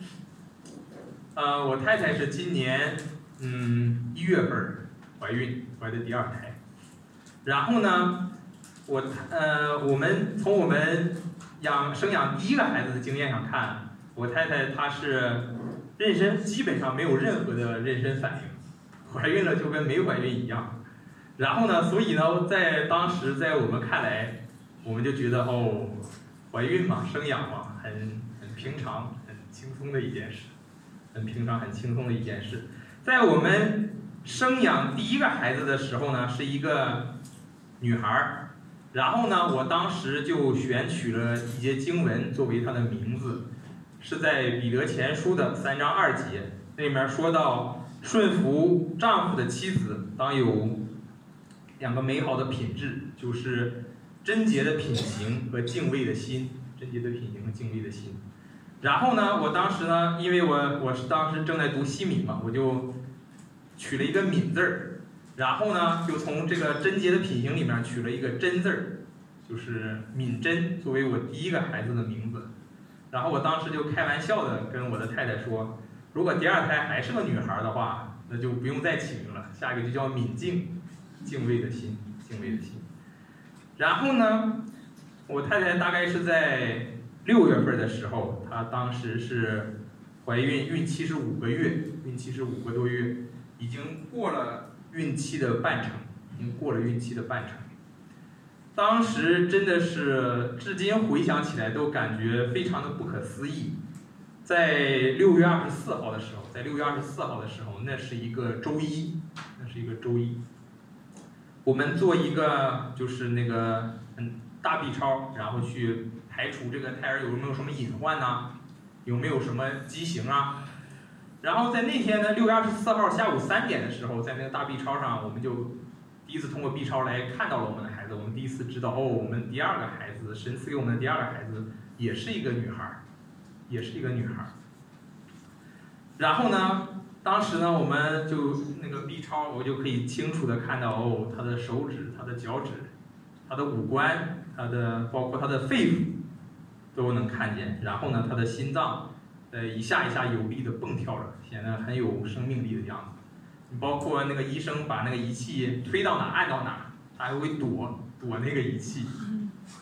呃，我太太是今年嗯一月份怀孕，怀的第二胎。然后呢，我呃我们从我们养生养第一个孩子的经验上看，我太太她是妊娠基本上没有任何的妊娠反应，怀孕了就跟没怀孕一样。然后呢，所以呢，在当时在我们看来。我们就觉得哦，怀孕嘛，生养嘛，很很平常、很轻松的一件事，很平常、很轻松的一件事。在我们生养第一个孩子的时候呢，是一个女孩儿，然后呢，我当时就选取了一节经文作为她的名字，是在彼得前书的三章二节，那里面说到顺服丈夫的妻子当有两个美好的品质，就是贞洁的品行和敬畏的心，贞洁的品行和敬畏的心。然后呢，我当时呢，因为我我是当时正在读西敏嘛，我就取了一个敏字儿，然后呢，就从这个贞洁的品行里面取了一个贞字儿，就是敏贞作为我第一个孩子的名字。然后我当时就开玩笑的跟我的太太说，如果第二胎还是个女孩的话，那就不用再起名了，下一个就叫敏敬，敬畏的心，敬畏的心。然后呢，我太太大概是在六月份的时候，她当时是怀孕，孕期是五个月，孕期是五个多月，已经过了孕期的半程，已经过了孕期的半程。当时真的是，至今回想起来都感觉非常的不可思议。在六月二十四号的时候，在六月二十四号的时候，那是一个周一，那是一个周一。我们做一个就是那个嗯大 B 超，然后去排除这个胎儿有没有什么隐患呐、啊，有没有什么畸形啊。然后在那天呢，六月二十四号下午三点的时候，在那个大 B 超上，我们就第一次通过 B 超来看到了我们的孩子，我们第一次知道哦，我们第二个孩子，神赐给我们的第二个孩子也是一个女孩，也是一个女孩。然后呢？当时呢，我们就那个 B 超，我就可以清楚的看到哦，他的手指、他的脚趾、他的五官、他的包括他的肺腑都能看见。然后呢，他的心脏，呃，一下一下有力的蹦跳着，显得很有生命力的样子。包括那个医生把那个仪器推到哪按到哪，他还会躲躲那个仪器，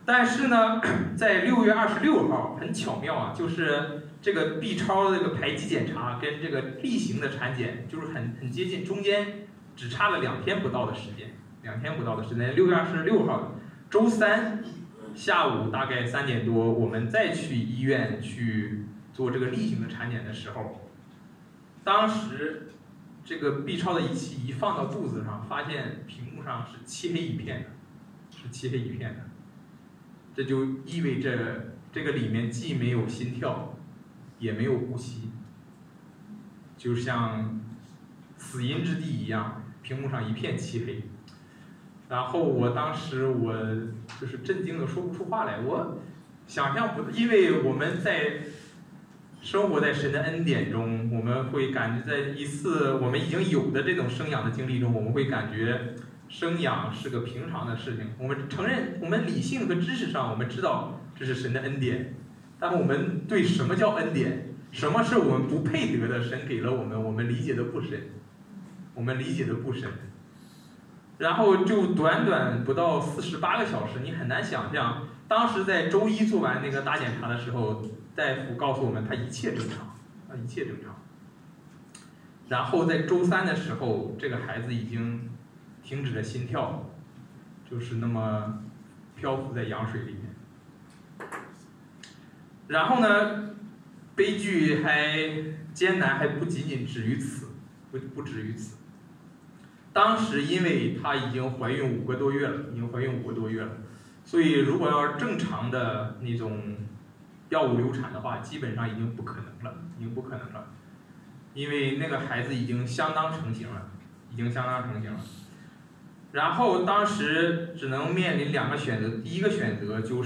但是呢，在六月二十六号，很巧妙啊，就是这个 B 超的这个排畸检查跟这个例行的产检就是很很接近，中间只差了两天不到的时间，两天不到的时间。六月二十六号，周三下午大概三点多，我们再去医院去做这个例行的产检的时候，当时这个 B 超的仪器一放到肚子上，发现屏幕上是漆黑一片的，是漆黑一片的。这就意味着这个里面既没有心跳，也没有呼吸，就像死荫之地一样，屏幕上一片漆黑。然后我当时我就是震惊的说不出话来，我想象不，因为我们在生活在神的恩典中，我们会感觉在一次我们已经有的这种生养的经历中，我们会感觉生养是个平常的事情。我们承认，我们理性和知识上我们知道这是神的恩典，但我们对什么叫恩典，什么是我们不配得的，神给了我们，我们理解的不深，我们理解的不深。然后就短短不到四十八个小时，你很难想象，当时在周一做完那个大检查的时候，大夫告诉我们他一切正常，啊一切正常。然后在周三的时候，这个孩子已经停止了心跳，就是那么漂浮在羊水里面。然后呢，悲剧还艰难还不仅仅止于此，不不止于此。当时因为她已经怀孕五个多月了，已经怀孕五个多月了，所以如果要是正常的那种药物流产的话，基本上已经不可能了，已经不可能了，因为那个孩子已经相当成型了，已经相当成型了。然后当时只能面临两个选择，第一个选择就是，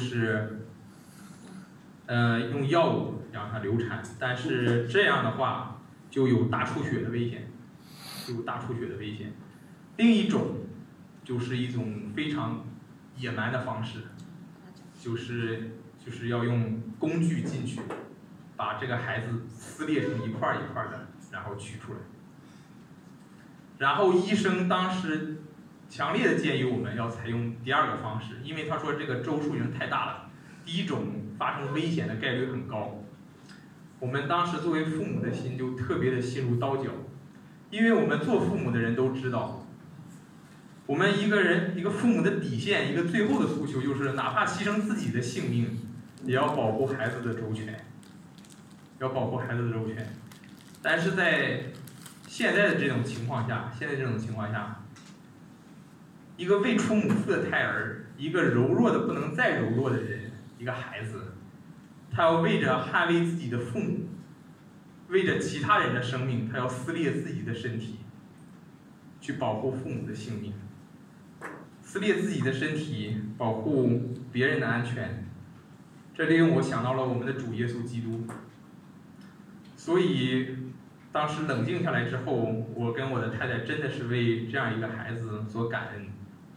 呃，用药物让它流产，但是这样的话就有大出血的危险，就有大出血的危险。另一种就是一种非常野蛮的方式，就是就是要用工具进去，把这个孩子撕裂成一块一块的，然后取出来。然后医生当时强烈的建议我们要采用第二个方式，因为他说这个周数已经太大了，第一种发生危险的概率很高。我们当时作为父母的心就特别的心如刀绞，因为我们做父母的人都知道，我们一个人一个父母的底线，一个最后的诉求就是，哪怕牺牲自己的性命，也要保护孩子的周全，要保护孩子的周全。但是在现在的这种情况下，现在这种情况下，一个未出母腹的胎儿，一个柔弱的不能再柔弱的人，一个孩子，他要为着捍卫自己的父母，为着其他人的生命，他要撕裂自己的身体，去保护父母的性命，撕裂自己的身体，保护别人的安全。这令我想到了我们的主耶稣基督。所以当时冷静下来之后，我跟我的太太真的是为这样一个孩子所感恩。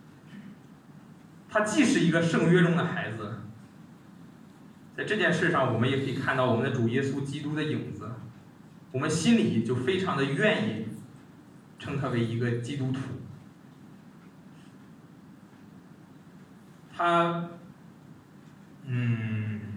他既是一个圣约中的孩子，在这件事上我们也可以看到我们的主耶稣基督的影子，我们心里就非常的愿意称他为一个基督徒。他嗯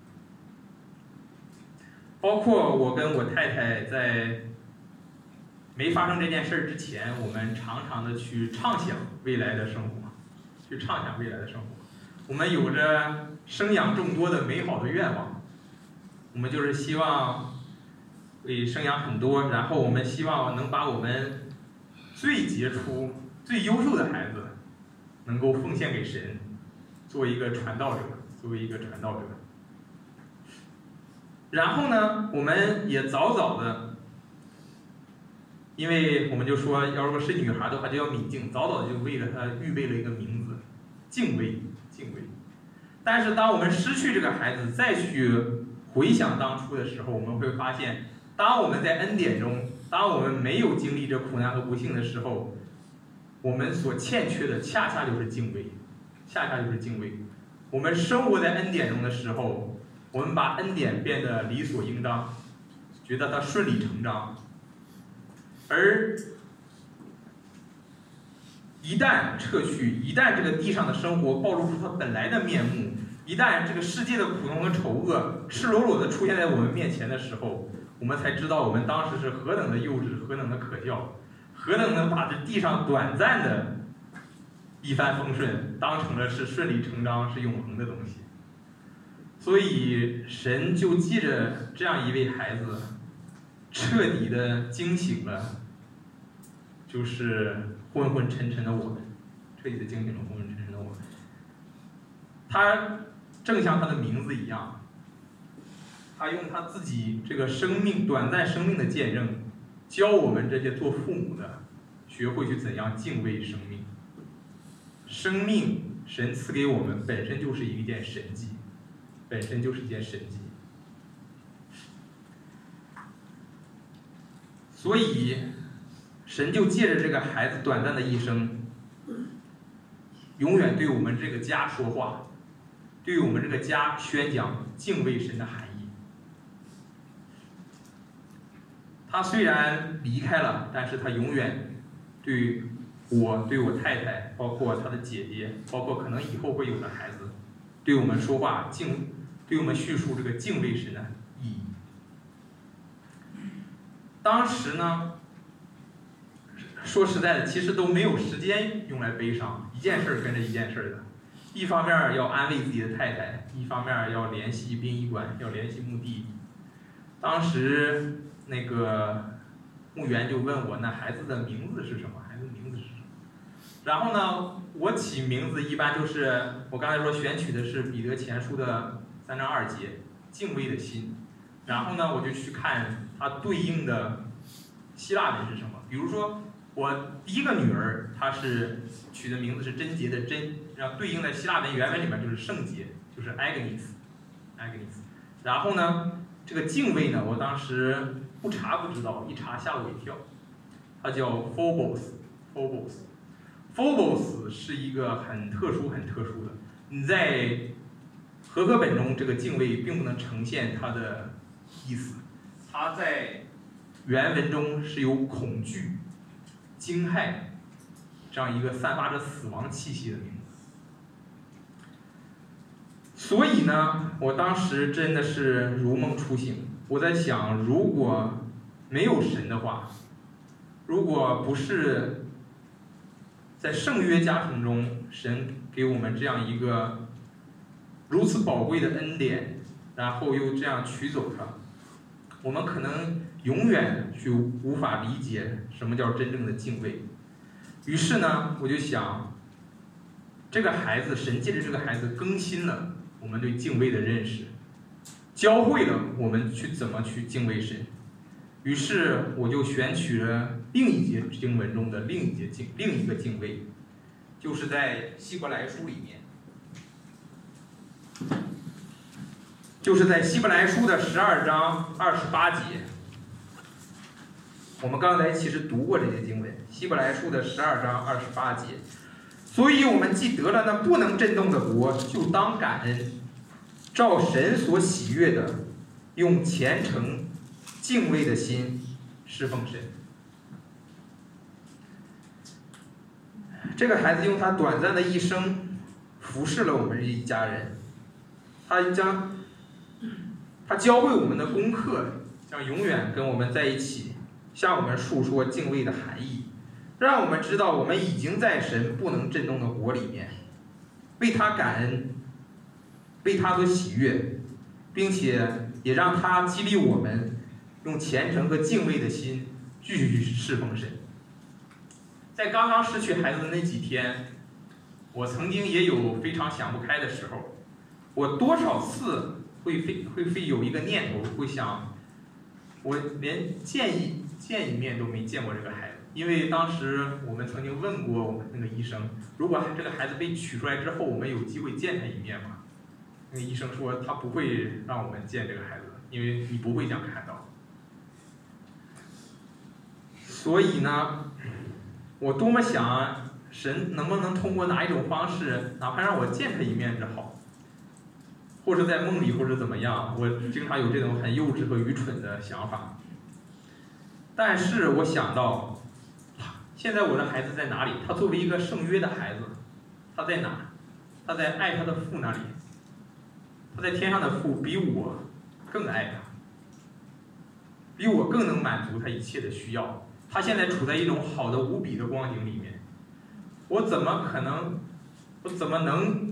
包括我跟我太太在没发生这件事之前，我们常常的去畅想未来的生活，去畅想未来的生活。我们有着生养众多的美好的愿望，我们就是希望会生养很多，然后我们希望能把我们最杰出、最优秀的孩子能够奉献给神，作为一个传道者，作为一个传道者。然后呢，我们也早早的，因为我们就说，要如果是女孩的话，就要敏静，早早的就为了她预备了一个名字，敬畏，敬畏。但是当我们失去这个孩子，再去回想当初的时候，我们会发现，当我们在恩典中，当我们没有经历这苦难和不幸的时候，我们所欠缺的恰恰就是敬畏，恰恰就是敬畏。我们生活在恩典中的时候，我们把恩典变得理所应当，觉得它顺理成章。而一旦撤去，一旦这个地上的生活暴露出它本来的面目，一旦这个世界的苦痛和丑恶赤裸裸地出现在我们面前的时候，我们才知道我们当时是何等的幼稚，何等的可笑，何等能把这地上短暂的一帆风顺当成了是顺理成章、是永恒的东西。所以神就借着这样一位孩子，彻底的惊醒了，就是昏昏沉沉的我们，彻底的惊醒了昏昏沉沉的我们。他正像他的名字一样，他用他自己这个生命短暂生命的见证，教我们这些做父母的，学会去怎样敬畏生命。生命神赐给我们本身就是一件神迹，本身就是一件神迹。所以神就借着这个孩子短暂的一生，永远对我们这个家说话，对我们这个家宣讲敬畏神的含义。他虽然离开了，但是他永远对我、对我太太，包括他的姐姐，包括可能以后会有的孩子，对我们说话敬，对我们叙述这个敬畏神的意义。当时呢，说实在的，其实都没有时间用来悲伤，一件事儿跟着一件事儿的。一方面要安慰自己的太太，一方面要联系殡仪馆，要联系墓地。当时那个墓园就问我，那孩子的名字是什么？孩子的名字是什么？然后呢，我起名字一般就是我刚才说选取的是彼得前书的三章二节，敬畏的心。然后呢，我就去看它对应的希腊文是什么。比如说，我第一个女儿，她是取的名字是贞洁的贞，然后对应的希腊文原文里面就是圣洁，就是 Agnes，Agnes。然后呢，这个敬畏呢，我当时不查不知道，一查吓我一跳，它叫 Phobos，Phobos。Phobos 是一个很特殊、很特殊的。你在和合本中，这个敬畏并不能呈现它的意思，它在原文中是有恐惧、惊骇这样一个散发着死亡气息的名字。所以呢，我当时真的是如梦初醒。我在想，如果没有神的话，如果不是在圣约家庭中，神给我们这样一个如此宝贵的恩典，然后又这样取走它，我们可能永远就无法理解什么叫真正的敬畏。于是呢，我就想，这个孩子，神借着这个孩子更新了我们对敬畏的认识，教会了我们去怎么去敬畏神。于是我就选取了另一节经文中的另一节敬另一个敬畏，就是在希伯来书里面，就是在希伯来书的十二章二十八节。我们刚才其实读过这些经文，希伯来书的十二章二十八节。所以我们既得了那不能震动的国，就当感恩，照神所喜悦的，用虔诚敬畏的心侍奉神。这个孩子用他短暂的一生服侍了我们这一家人，他将他教会我们的功课将永远跟我们在一起，向我们述说敬畏的含义，让我们知道我们已经在神不能震动的国里面，为他感恩，为他所喜悦，并且也让他激励我们用虔诚和敬畏的心继续去侍奉神。在刚刚失去孩子的那几天，我曾经也有非常想不开的时候，我多少次会非会非有一个念头，会想，我连见一见一面都没见过这个孩子。因为当时我们曾经问过我们那个医生，如果这个孩子被取出来之后，我们有机会见他一面吗？那个医生说他不会让我们见这个孩子，因为你不会想看到。所以呢，我多么想神能不能通过哪一种方式，哪怕让我见他一面就好，或者在梦里，或者怎么样。我经常有这种很幼稚和愚蠢的想法。但是我想到， 现在我的孩子在哪里？他作为一个圣约的孩子，他在哪？他在爱他的父那里。他在天上的父比我更爱他，比我更能满足他一切的需要。他现在处在一种好的无比的光景里面，我怎么可能？我怎么能？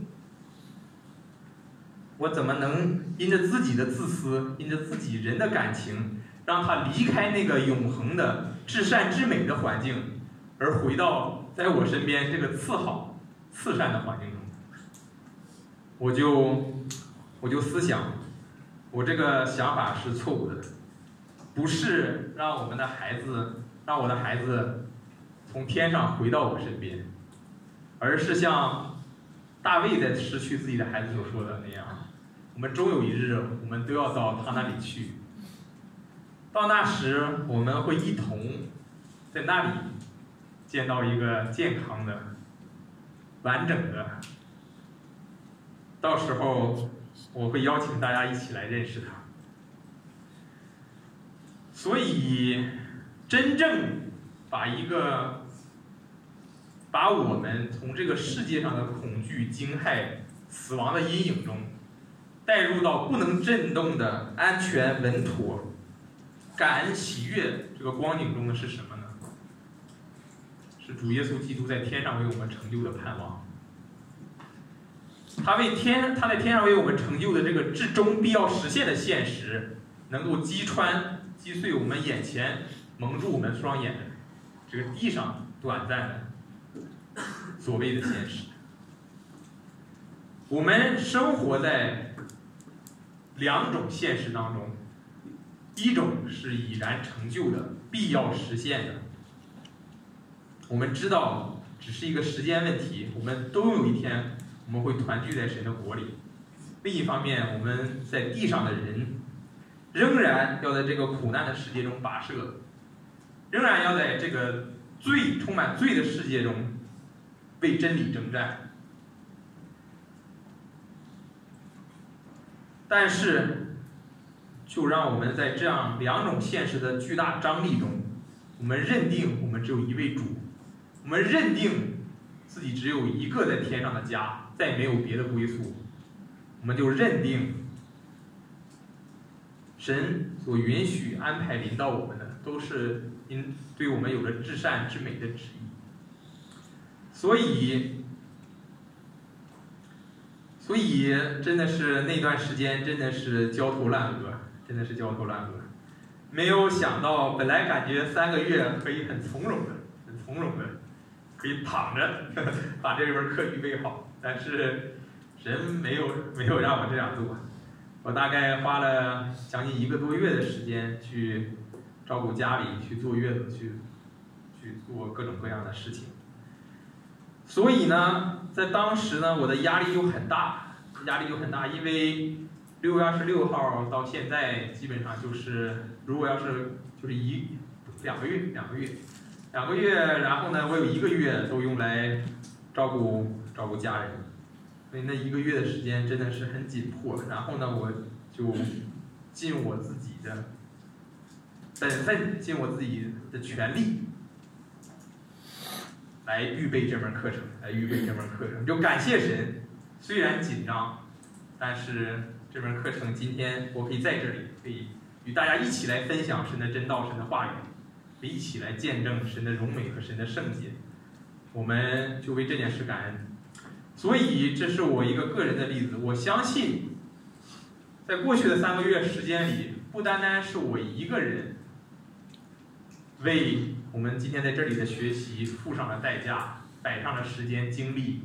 我怎么能因着自己的自私，因着自己人的感情，让他离开那个永恒的至善至美的环境，而回到在我身边这个次好、次善的环境中？我就我就思想，我这个想法是错误的，不是让我们的孩子，让我的孩子从天上回到我身边，而是像大卫在失去自己的孩子所说的那样。我们终有一日，我们都要到他那里去。到那时，我们会一同在那里见到一个健康的、完整的。到时候，我会邀请大家一起来认识他。所以，真正把一个把我们从这个世界上的恐惧、惊骇、死亡的阴影中带入到不能震动的安全稳妥、感恩喜悦这个光景中的是什么呢？是主耶稣基督在天上为我们成就的盼望。他为天，他在天上为我们成就的这个至终必要实现的现实，能够击穿、击碎我们眼前蒙住我们双眼的这个地上短暂的所谓的现实。我们生活在两种现实当中，一种是已然成就的、必要实现的，我们知道只是一个时间问题，我们都有一天我们会团聚在神的国里。另一方面，我们在地上的人仍然要在这个苦难的世界中跋涉，仍然要在这个罪充满罪的世界中为真理征战。但是，就让我们在这样两种现实的巨大张力中，我们认定我们只有一位主，我们认定自己只有一个在天上的家，再没有别的归宿，我们就认定神所允许安排临到我们的，都是因对我们有了至善至美的旨意。所以。所以真的是那段时间真的是焦头烂额，真的是焦头烂额。没有想到，本来感觉三个月可以很从容的、很从容的，可以躺着呵呵把这门课预备好，但是神没有没有让我这样做。我大概花了将近一个多月的时间去照顾家里，去坐月子，去去做各种各样的事情。所以呢，在当时呢，我的压力就很大，压力就很大，因为六月二十六号到现在，基本上就是，如果要是就是一两个月，两个月，两个月，然后呢，我有一个月都用来照顾照顾家人，所以那一个月的时间真的是很紧迫。然后呢，我就尽我自己的本分，尽我自己的全力。来预备这门课程，来预备这门课程，就感谢神。虽然紧张，但是这门课程今天我可以在这里，可以与大家一起来分享神的真道、神的话语，可以一起来见证神的荣美和神的圣洁。我们就为这件事感恩。所以这是我一个个人的例子。我相信，在过去的三个月时间里，不单单是我一个人为我们今天在这里的学习付上了代价，摆上了时间精力。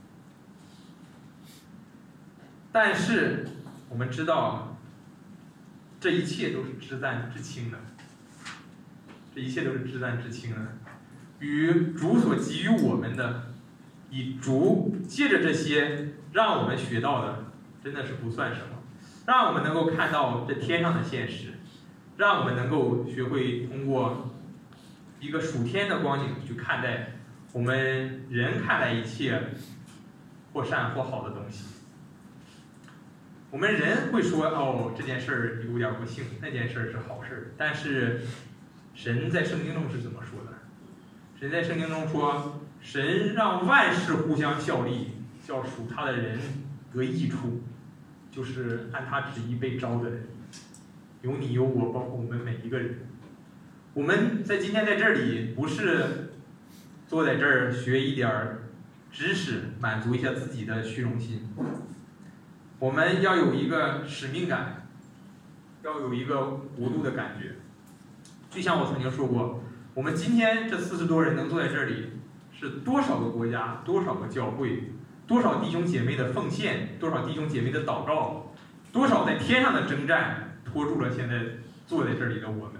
但是我们知道，这一切都是至暂至轻的，这一切都是至暂至轻的，与主所给予我们的，以主借着这些让我们学到的，真的是不算什么，让我们能够看到这天上的现实，让我们能够学会通过一个属天的光景去看待我们人看待一切或善或好的东西。我们人会说，哦，这件事儿有点不幸，那件事儿是好事儿。但是神在圣经中是怎么说的？ 神在圣经中说，神让万事互相效力，叫属他的人得益处，就是按他旨意被招的人，有你有我，包括我们每一个人。我们在今天在这里，不是坐在这儿学一点知识，满足一下自己的虚荣心。我们要有一个使命感，要有一个国度的感觉。就像我曾经说过，我们今天这四十多人能坐在这里，是多少个国家、多少个教会、多少弟兄姐妹的奉献、多少弟兄姐妹的祷告、多少在天上的征战，拖住了现在坐在这里的我们。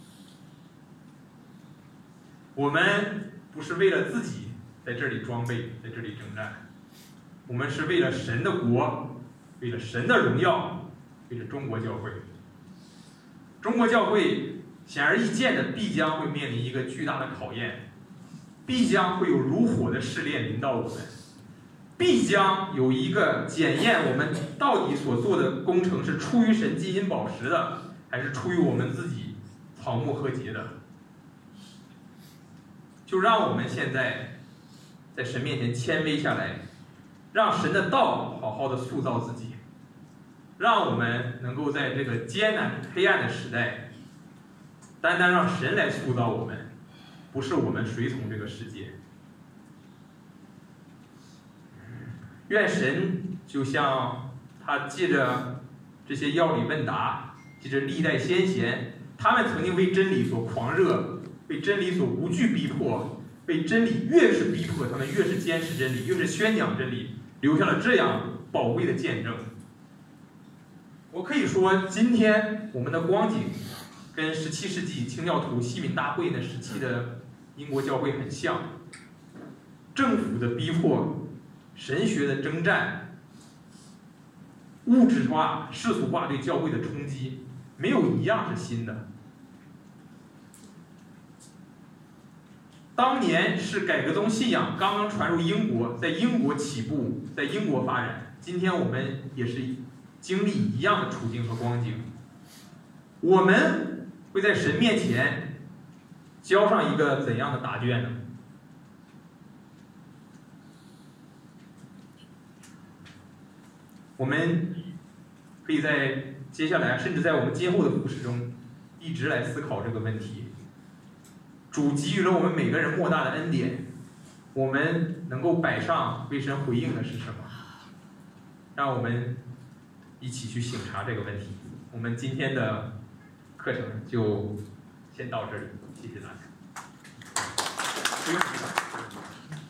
我们不是为了自己在这里装备，在这里征战，我们是为了神的国，为了神的荣耀，为了中国教会。中国教会显而易见的必将会面临一个巨大的考验，必将会有如火的试炼临到我们，必将有一个检验我们到底所做的工程是出于神金银宝石的，还是出于我们自己草木禾秸的。就让我们现在在神面前谦卑下来，让神的道好好的塑造自己，让我们能够在这个艰难黑暗的时代，单单让神来塑造我们，不是我们随从这个世界。愿神就像他借着这些要理问答，借着历代先贤，他们曾经为真理所狂热，被真理所无惧逼迫，被真理越是逼迫他们，越是坚持真理，越是宣讲真理，留下了这样宝贵的见证。我可以说，今天我们的光景跟十七世纪清教徒西敏大会那时期的英国教会很像，政府的逼迫，神学的征战，物质化、世俗化对教会的冲击，没有一样是新的。当年是改革宗信仰刚刚传入英国，在英国起步，在英国发展。今天我们也是经历一样的处境和光景。我们会在神面前交上一个怎样的答卷呢？我们可以在接下来，甚至在我们今后的服事中，一直来思考这个问题。主给予了我们每个人莫大的恩典，我们能够摆上为神回应的是什么？让我们一起去省察这个问题。我们今天的课程就先到这里，谢谢大家。不用